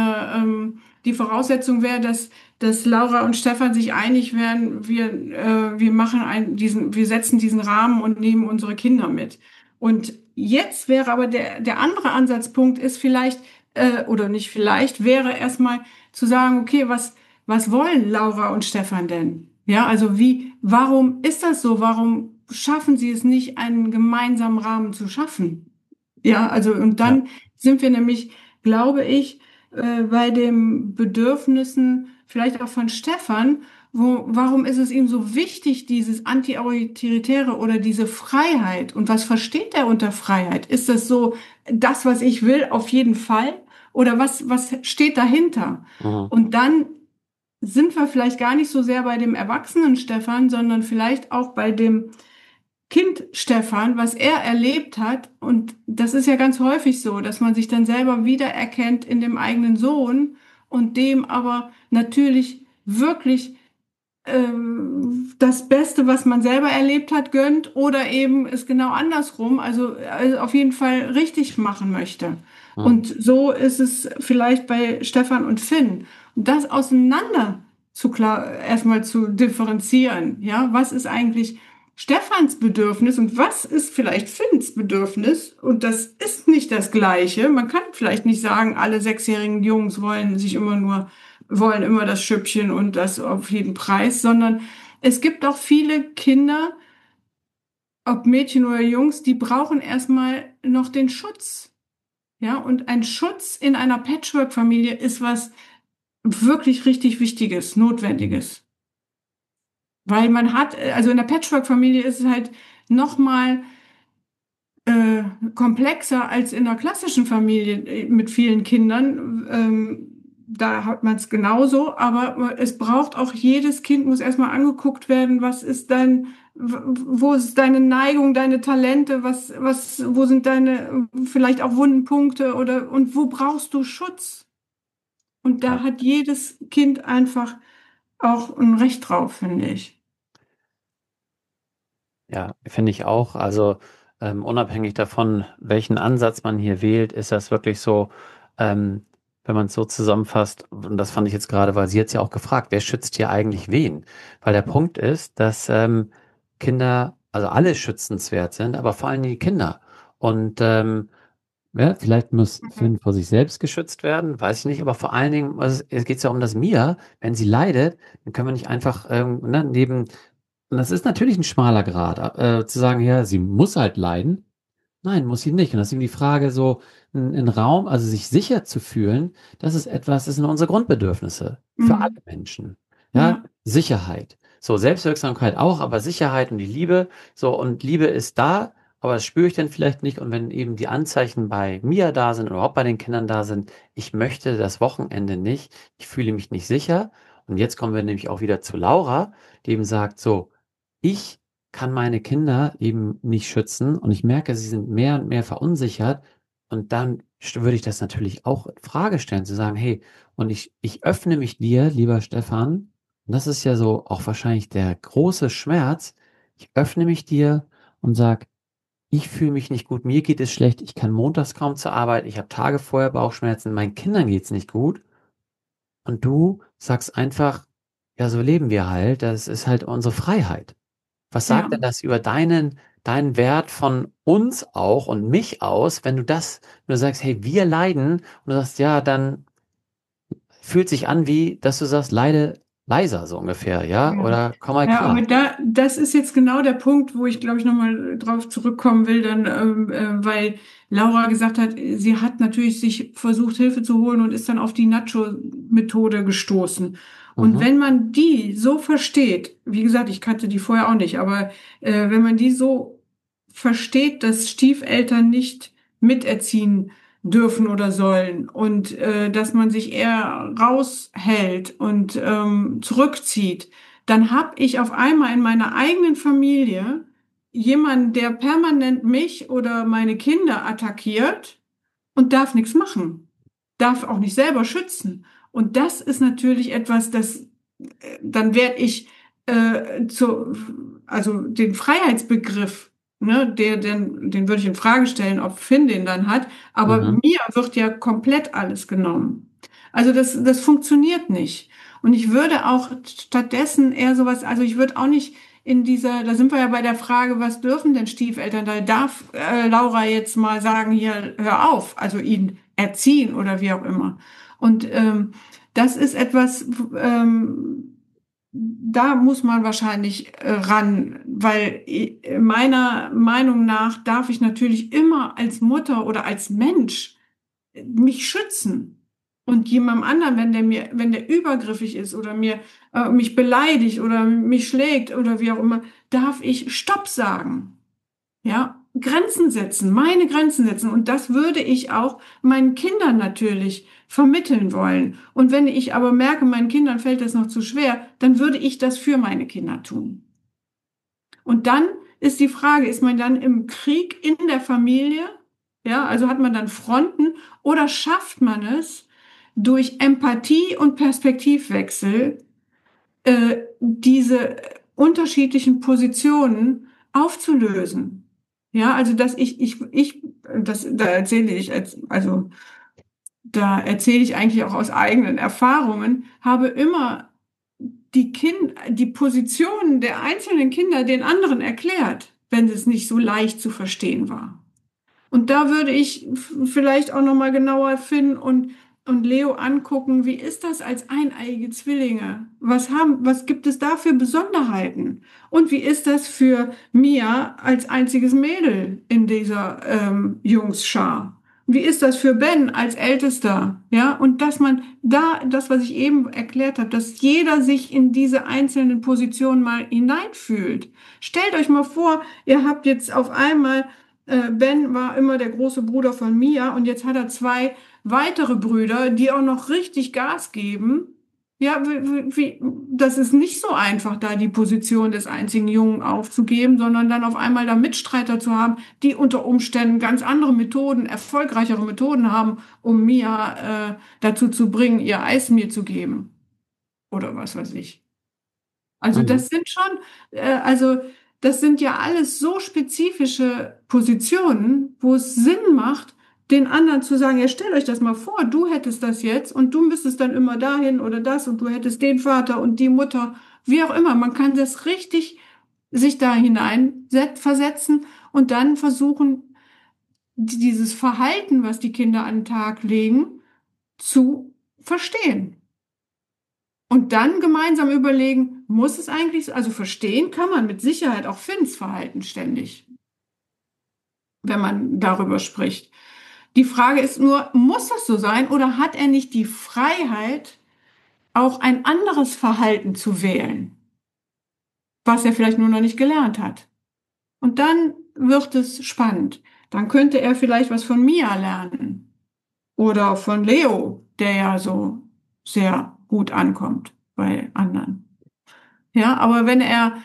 die Voraussetzung wäre, dass Laura und Stefan sich einig wären, wir machen wir setzen diesen Rahmen und nehmen unsere Kinder mit. Und jetzt wäre aber der andere Ansatzpunkt ist vielleicht, oder nicht vielleicht, wäre erstmal zu sagen, okay, was wollen Laura und Stefan denn? Ja, also warum ist das so? Warum schaffen sie es nicht, einen gemeinsamen Rahmen zu schaffen? Ja, also, und dann sind wir nämlich, glaube ich, bei den Bedürfnissen vielleicht auch von Stefan, warum ist es ihm so wichtig, dieses Anti-Autoritäre oder diese Freiheit? Und was versteht er unter Freiheit? Ist das so das, was ich will, auf jeden Fall? Oder was steht dahinter? Und dann sind wir vielleicht gar nicht so sehr bei dem erwachsenen Stefan, sondern vielleicht auch bei dem Kind Stefan, was er erlebt hat. Und das ist ja ganz häufig so, dass man sich dann selber wiedererkennt in dem eigenen Sohn und dem aber natürlich wirklich das Beste, was man selber erlebt hat, gönnt oder eben es genau andersrum, also auf jeden Fall richtig machen möchte. Mhm. Und so ist es vielleicht bei Stefan und Finn. Und das auseinander zu klar, erstmal zu differenzieren. Ja, was ist eigentlich Stefans Bedürfnis und was ist vielleicht Finns Bedürfnis? Und das ist nicht das Gleiche. Man kann vielleicht nicht sagen, alle sechsjährigen Jungs wollen immer das Schüppchen und das auf jeden Preis, sondern es gibt auch viele Kinder, ob Mädchen oder Jungs, die brauchen erstmal noch den Schutz. Ja, und ein Schutz in einer Patchwork-Familie ist was wirklich richtig Wichtiges, Notwendiges. Weil man hat, also in der Patchwork-Familie ist es halt nochmal komplexer als in einer klassischen Familie mit vielen Kindern. Da hat man es genauso, aber es braucht auch jedes Kind muss erstmal angeguckt werden, wo ist deine Neigung, deine Talente, wo sind deine vielleicht auch wunden Punkte und wo brauchst du Schutz? Und da Ja. hat jedes Kind einfach auch ein Recht drauf, finde ich. Ja, finde ich auch. Also unabhängig davon, welchen Ansatz man hier wählt, ist das wirklich so, ähm, wenn man es so zusammenfasst, und das fand ich jetzt gerade, weil sie jetzt ja auch gefragt, wer schützt hier eigentlich wen? Weil der Punkt ist, dass Kinder, also alle schützenswert sind, aber vor allem die Kinder. Und ja, vielleicht muss Mhm. Finn vor sich selbst geschützt werden, weiß ich nicht, aber vor allen Dingen, es geht ja um das Mia, wenn sie leidet, dann können wir nicht einfach ne, und das ist natürlich ein schmaler Grat, zu sagen, ja, sie muss halt leiden. Nein, muss sie nicht. Und das ist eben die Frage, so ein Raum, also sich sicher zu fühlen, das sind unsere Grundbedürfnisse für alle Mhm. Menschen. Ja, Ja, Sicherheit. So, Selbstwirksamkeit auch, aber Sicherheit und die Liebe. So, und Liebe ist da, aber das spüre ich dann vielleicht nicht. Und wenn eben die Anzeichen bei mir da sind oder überhaupt bei den Kindern da sind, ich möchte das Wochenende nicht, ich fühle mich nicht sicher. Und jetzt kommen wir nämlich auch wieder zu Laura, die eben sagt, so, ich kann meine Kinder eben nicht schützen und ich merke, sie sind mehr und mehr verunsichert und dann würde ich das natürlich auch in Frage stellen, zu sagen, hey, und ich öffne mich dir, lieber Stefan, und das ist ja so auch wahrscheinlich der große Schmerz, ich öffne mich dir und sag, ich fühle mich nicht gut, mir geht es schlecht, ich kann montags kaum zur Arbeit, ich habe Tage vorher Bauchschmerzen, meinen Kindern geht's nicht gut und du sagst einfach, ja, so leben wir halt, das ist halt unsere Freiheit. Was sagt ja. denn das über deinen Wert von uns auch und mich aus, wenn du sagst, hey, wir leiden und du sagst, ja, dann fühlt sich an wie, dass du sagst, leide leiser, so ungefähr, ja, Ja. oder komm mal Ja, aber klar. das ist jetzt genau der Punkt, wo ich glaube ich nochmal drauf zurückkommen will, dann, weil Laura gesagt hat, sie hat natürlich sich versucht, Hilfe zu holen und ist dann auf die Nacho-Methode gestoßen. Und Mhm, wenn man die so versteht, wie gesagt, ich kannte die vorher auch nicht, aber wenn man die so versteht, dass Stiefeltern nicht miterziehen dürfen oder sollen und dass man sich eher raushält und zurückzieht, dann habe ich auf einmal in meiner eigenen Familie jemanden, der permanent mich oder meine Kinder attackiert und darf nichts machen, darf auch nicht selber schützen. Und das ist natürlich etwas, dann werde ich also den Freiheitsbegriff, ne, den würde ich in Frage stellen, ob Finn den dann hat, aber mhm, mir wird ja komplett alles genommen. Also das funktioniert nicht. Und ich würde auch stattdessen eher sowas, also ich würde auch nicht da sind wir ja bei der Frage, was dürfen denn Stiefeltern? Da darf Laura jetzt mal sagen, hier, hör auf, also ihn erziehen oder wie auch immer. Und das ist etwas, da muss man wahrscheinlich ran, weil meiner Meinung nach darf ich natürlich immer als Mutter oder als Mensch mich schützen. Und jemandem anderen, wenn der übergriffig ist oder mich beleidigt oder mich schlägt oder wie auch immer, darf ich Stopp sagen. Ja, Grenzen setzen, meine Grenzen setzen. Und das würde ich auch meinen Kindern natürlich vermitteln wollen. Und wenn ich aber merke, meinen Kindern fällt das noch zu schwer, dann würde ich das für meine Kinder tun. Und dann ist die Frage, ist man dann im Krieg in der Familie? Ja, also hat man dann Fronten oder schafft man es durch Empathie und Perspektivwechsel diese unterschiedlichen Positionen aufzulösen. Ja, also da erzähle ich eigentlich auch aus eigenen Erfahrungen, habe immer die Positionen der einzelnen Kinder den anderen erklärt, wenn es nicht so leicht zu verstehen war. Und da würde ich vielleicht auch noch mal genauer finden und Leo angucken, wie ist das als eineiige Zwillinge? Was gibt es da für Besonderheiten? Und wie ist das für Mia als einziges Mädel in dieser Jungsschar? Wie ist das für Ben als Ältester? Ja, und dass man da, das, was ich eben erklärt habe, dass jeder sich in diese einzelnen Positionen mal hineinfühlt. Stellt euch mal vor, ihr habt jetzt auf einmal Ben war immer der große Bruder von Mia und jetzt hat er zwei weitere Brüder, die auch noch richtig Gas geben. Ja, das ist nicht so einfach, da die Position des einzigen Jungen aufzugeben, sondern dann auf einmal da Mitstreiter zu haben, die unter Umständen ganz andere Methoden, erfolgreichere Methoden haben, um Mia dazu zu bringen, ihr Eis mir zu geben. Oder was weiß ich. Also Mhm. das sind schon, also das sind ja alles so spezifische Positionen, wo es Sinn macht, den anderen zu sagen, ja, stellt euch das mal vor, du hättest das jetzt und du müsstest dann immer dahin oder das und du hättest den Vater und die Mutter, wie auch immer. Man kann das richtig sich da hinein versetzen und dann versuchen, dieses Verhalten, was die Kinder an den Tag legen, zu verstehen. Und dann gemeinsam überlegen, muss es eigentlich, also verstehen kann man mit Sicherheit auch Finns Verhalten ständig, wenn man darüber spricht. Die Frage ist nur, muss das so sein oder hat er nicht die Freiheit, auch ein anderes Verhalten zu wählen, was er vielleicht nur noch nicht gelernt hat? Und dann wird es spannend. Dann könnte er vielleicht was von Mia lernen oder von Leo, der ja so sehr gut ankommt bei anderen. Ja, aber wenn er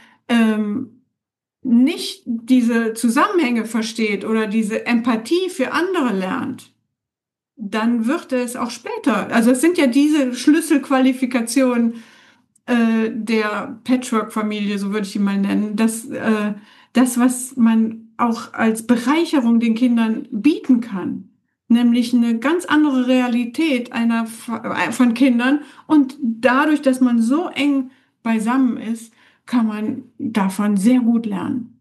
nicht diese Zusammenhänge versteht oder diese Empathie für andere lernt, dann wird er es auch später. Also es sind ja diese Schlüsselqualifikationen der Patchwork-Familie, so würde ich ihn mal nennen, das, was man auch als Bereicherung den Kindern bieten kann, nämlich eine ganz andere Realität von Kindern und dadurch, dass man so eng beisammen ist, kann man davon sehr gut lernen.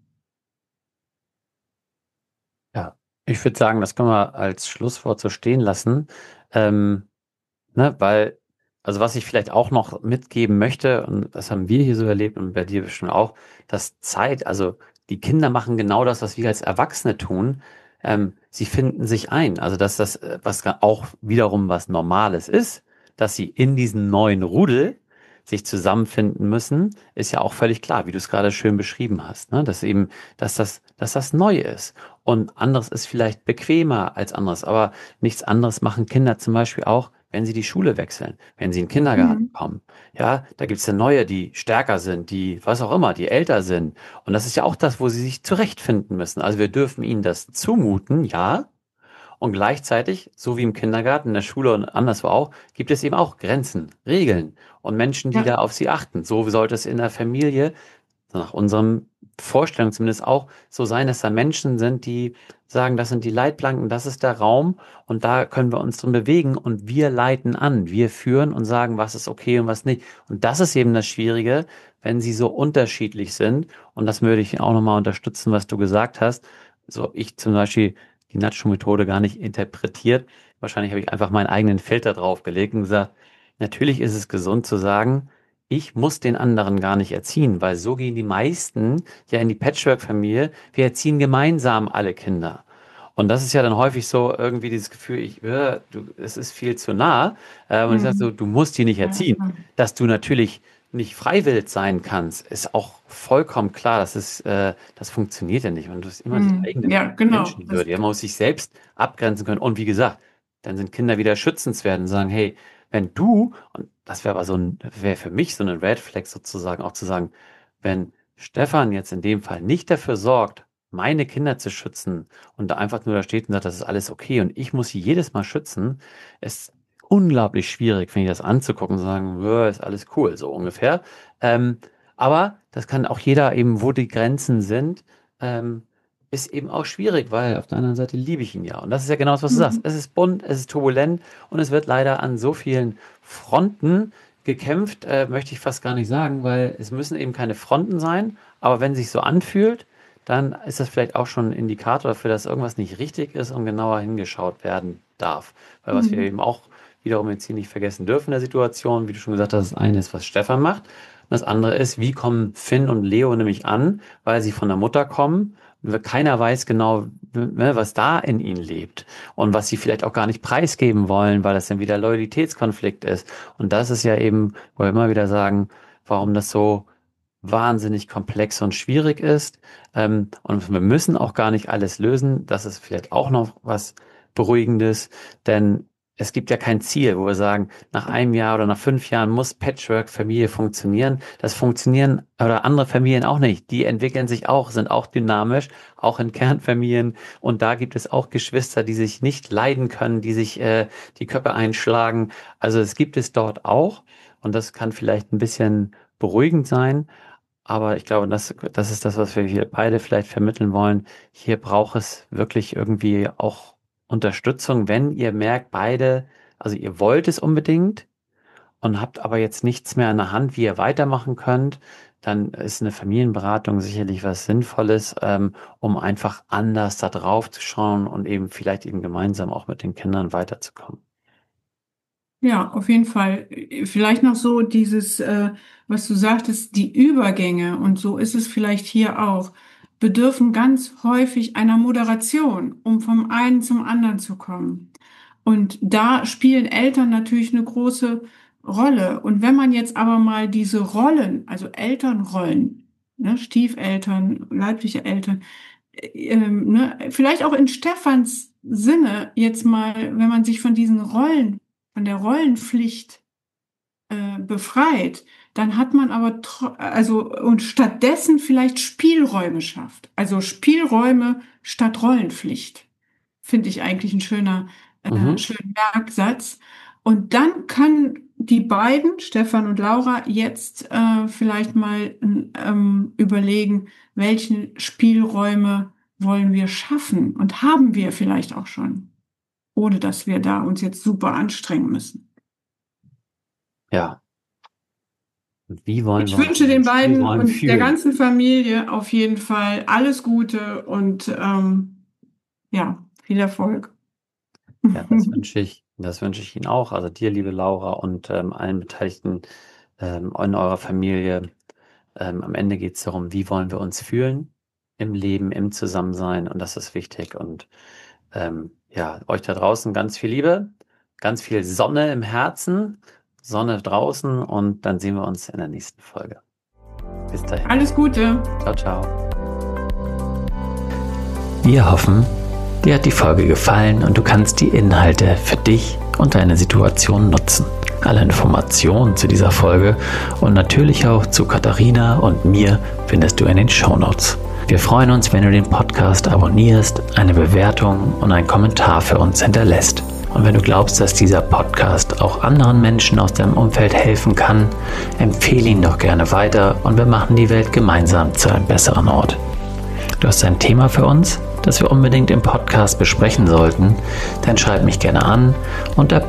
Ja, ich würde sagen, das können wir als Schlusswort so stehen lassen. Ähm, ne, weil, also was ich vielleicht auch noch mitgeben möchte, und das haben wir hier so erlebt und bei dir bestimmt auch, dass Zeit, also die Kinder machen genau das, was wir als Erwachsene tun. Sie finden sich ein. Also dass das, was auch wiederum was Normales ist, dass sie in diesem neuen Rudel sich zusammenfinden müssen, ist ja auch völlig klar, wie du es gerade schön beschrieben hast, ne? Dass eben, dass das neu ist. Und anderes ist vielleicht bequemer als anderes, aber nichts anderes machen Kinder zum Beispiel auch, wenn sie die Schule wechseln, wenn sie in den Kindergarten Mhm. kommen. Ja, da gibt's ja neue, die stärker sind, die, was auch immer, die älter sind. Und das ist ja auch das, wo sie sich zurechtfinden müssen. Also wir dürfen ihnen das zumuten, ja. Und gleichzeitig, so wie im Kindergarten, in der Schule und anderswo auch, gibt es eben auch Grenzen, Regeln und Menschen, die Ja, da auf sie achten. So sollte es in der Familie, nach unserem Vorstellung zumindest auch, so sein, dass da Menschen sind, die sagen, das sind die Leitplanken, das ist der Raum und da können wir uns drin bewegen und wir leiten an, wir führen und sagen, was ist okay und was nicht. Und das ist eben das Schwierige, wenn sie so unterschiedlich sind. Und das würde ich auch nochmal unterstützen, was du gesagt hast. So, ich zum Beispiel die Nacho-Methode gar nicht interpretiert. Wahrscheinlich habe ich einfach meinen eigenen Filter draufgelegt und gesagt, natürlich ist es gesund zu sagen, ich muss den anderen gar nicht erziehen, weil so gehen die meisten ja in die Patchwork-Familie. Wir erziehen gemeinsam alle Kinder. Und das ist ja dann häufig so irgendwie dieses Gefühl, es ist viel zu nah. Und ich sage so, mhm. du musst die nicht Ja, erziehen. ja. Dass du natürlich nicht freiwillig sein kannst, ist auch vollkommen klar. Das funktioniert ja nicht. Und du hast immer die Mhm. eigene Ja, genau. Menschenwürde. Ja, man muss sich selbst abgrenzen können. Und wie gesagt, dann sind Kinder wieder schützenswert und sagen, hey, wenn du, und das wäre aber wäre für mich so ein Red Flag sozusagen, auch zu sagen, wenn Stefan jetzt in dem Fall nicht dafür sorgt, meine Kinder zu schützen und da einfach nur da steht und sagt, das ist alles okay und ich muss sie jedes Mal schützen, ist unglaublich schwierig, finde ich, das anzugucken und zu sagen, ist alles cool, so ungefähr. Aber das kann auch jeder eben, wo die Grenzen sind, ist eben auch schwierig, weil auf der anderen Seite liebe ich ihn ja. Und das ist ja genau das, was du sagst. Es ist bunt, es ist turbulent und es wird leider an so vielen Fronten gekämpft, möchte ich fast gar nicht sagen, weil es müssen eben keine Fronten sein, aber wenn es sich so anfühlt, dann ist das vielleicht auch schon ein Indikator dafür, dass irgendwas nicht richtig ist und genauer hingeschaut werden darf. Weil was wir eben auch wiederum jetzt hier nicht vergessen dürfen in der Situation, wie du schon gesagt hast, das eine ist, was Stefan macht. Und das andere ist, wie kommen Finn und Leo nämlich an, weil sie von der Mutter kommen. Keiner weiß genau, was da in ihnen lebt und was sie vielleicht auch gar nicht preisgeben wollen, weil das dann wieder Loyalitätskonflikt ist. Und das ist ja eben, wo wir immer wieder sagen, warum das so wahnsinnig komplex und schwierig ist. Und wir müssen auch gar nicht alles lösen. Das ist vielleicht auch noch was Beruhigendes, denn es gibt ja kein Ziel, wo wir sagen, nach einem Jahr oder nach 5 Jahren muss Patchwork-Familie funktionieren. Das funktionieren oder andere Familien auch nicht. Die entwickeln sich auch, sind auch dynamisch, auch in Kernfamilien. Und da gibt es auch Geschwister, die sich nicht leiden können, die sich die Köpfe einschlagen. Also es gibt es dort auch. Und das kann vielleicht ein bisschen beruhigend sein. Aber ich glaube, das ist das, was wir hier beide vielleicht vermitteln wollen. Hier braucht es wirklich irgendwie auch Unterstützung, wenn ihr merkt, beide, also ihr wollt es unbedingt und habt aber jetzt nichts mehr an der Hand, wie ihr weitermachen könnt, dann ist eine Familienberatung sicherlich was Sinnvolles, um einfach anders da drauf zu schauen und eben vielleicht eben gemeinsam auch mit den Kindern weiterzukommen. Ja, auf jeden Fall. Vielleicht noch so dieses, was du sagtest, die Übergänge, und so ist es vielleicht hier auch, bedürfen ganz häufig einer Moderation, um vom einen zum anderen zu kommen. Und da spielen Eltern natürlich eine große Rolle. Und wenn man jetzt aber mal diese Rollen, also Elternrollen, ne, Stiefeltern, leibliche Eltern, ne, vielleicht auch in Stefans Sinne jetzt mal, wenn man sich von diesen Rollen, von der Rollenpflicht befreit, dann hat man aber und stattdessen vielleicht Spielräume schafft. Also Spielräume statt Rollenpflicht. Finde ich eigentlich ein schöner Merksatz. Und dann kann die beiden, Stefan und Laura, jetzt vielleicht mal überlegen, welche Spielräume wollen wir schaffen und haben wir vielleicht auch schon, ohne dass wir da uns jetzt super anstrengen müssen. Ja. Wie wollen Ich wir wünsche den beiden und fühlen? der ganzen Familie auf jeden Fall alles Gute und ja, viel Erfolg. Ja, das wünsche ich Ihnen auch, also dir, liebe Laura, und allen Beteiligten in eurer Familie. Am Ende geht es darum, wie wollen wir uns fühlen im Leben, im Zusammensein, und das ist wichtig. Und ja, euch da draußen ganz viel Liebe, ganz viel Sonne im Herzen, Sonne draußen, und dann sehen wir uns in der nächsten Folge. Bis dahin. Alles Gute. Ciao, ciao. Wir hoffen, dir hat die Folge gefallen und du kannst die Inhalte für dich und deine Situation nutzen. Alle Informationen zu dieser Folge und natürlich auch zu Katharina und mir findest du in den Shownotes. Wir freuen uns, wenn du den Podcast abonnierst, eine Bewertung und einen Kommentar für uns hinterlässt. Und wenn du glaubst, dass dieser Podcast auch anderen Menschen aus deinem Umfeld helfen kann, empfehle ihn doch gerne weiter und wir machen die Welt gemeinsam zu einem besseren Ort. Du hast ein Thema für uns, das wir unbedingt im Podcast besprechen sollten, dann schreib mich gerne an unter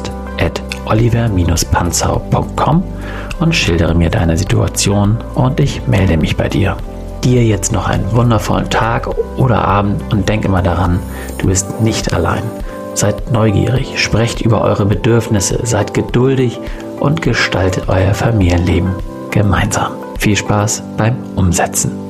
post@oliver-panzau.com und schildere mir deine Situation und ich melde mich bei dir. Dir jetzt noch einen wundervollen Tag oder Abend und denk immer daran, du bist nicht allein. Seid neugierig, sprecht über eure Bedürfnisse, seid geduldig und gestaltet euer Familienleben gemeinsam. Viel Spaß beim Umsetzen.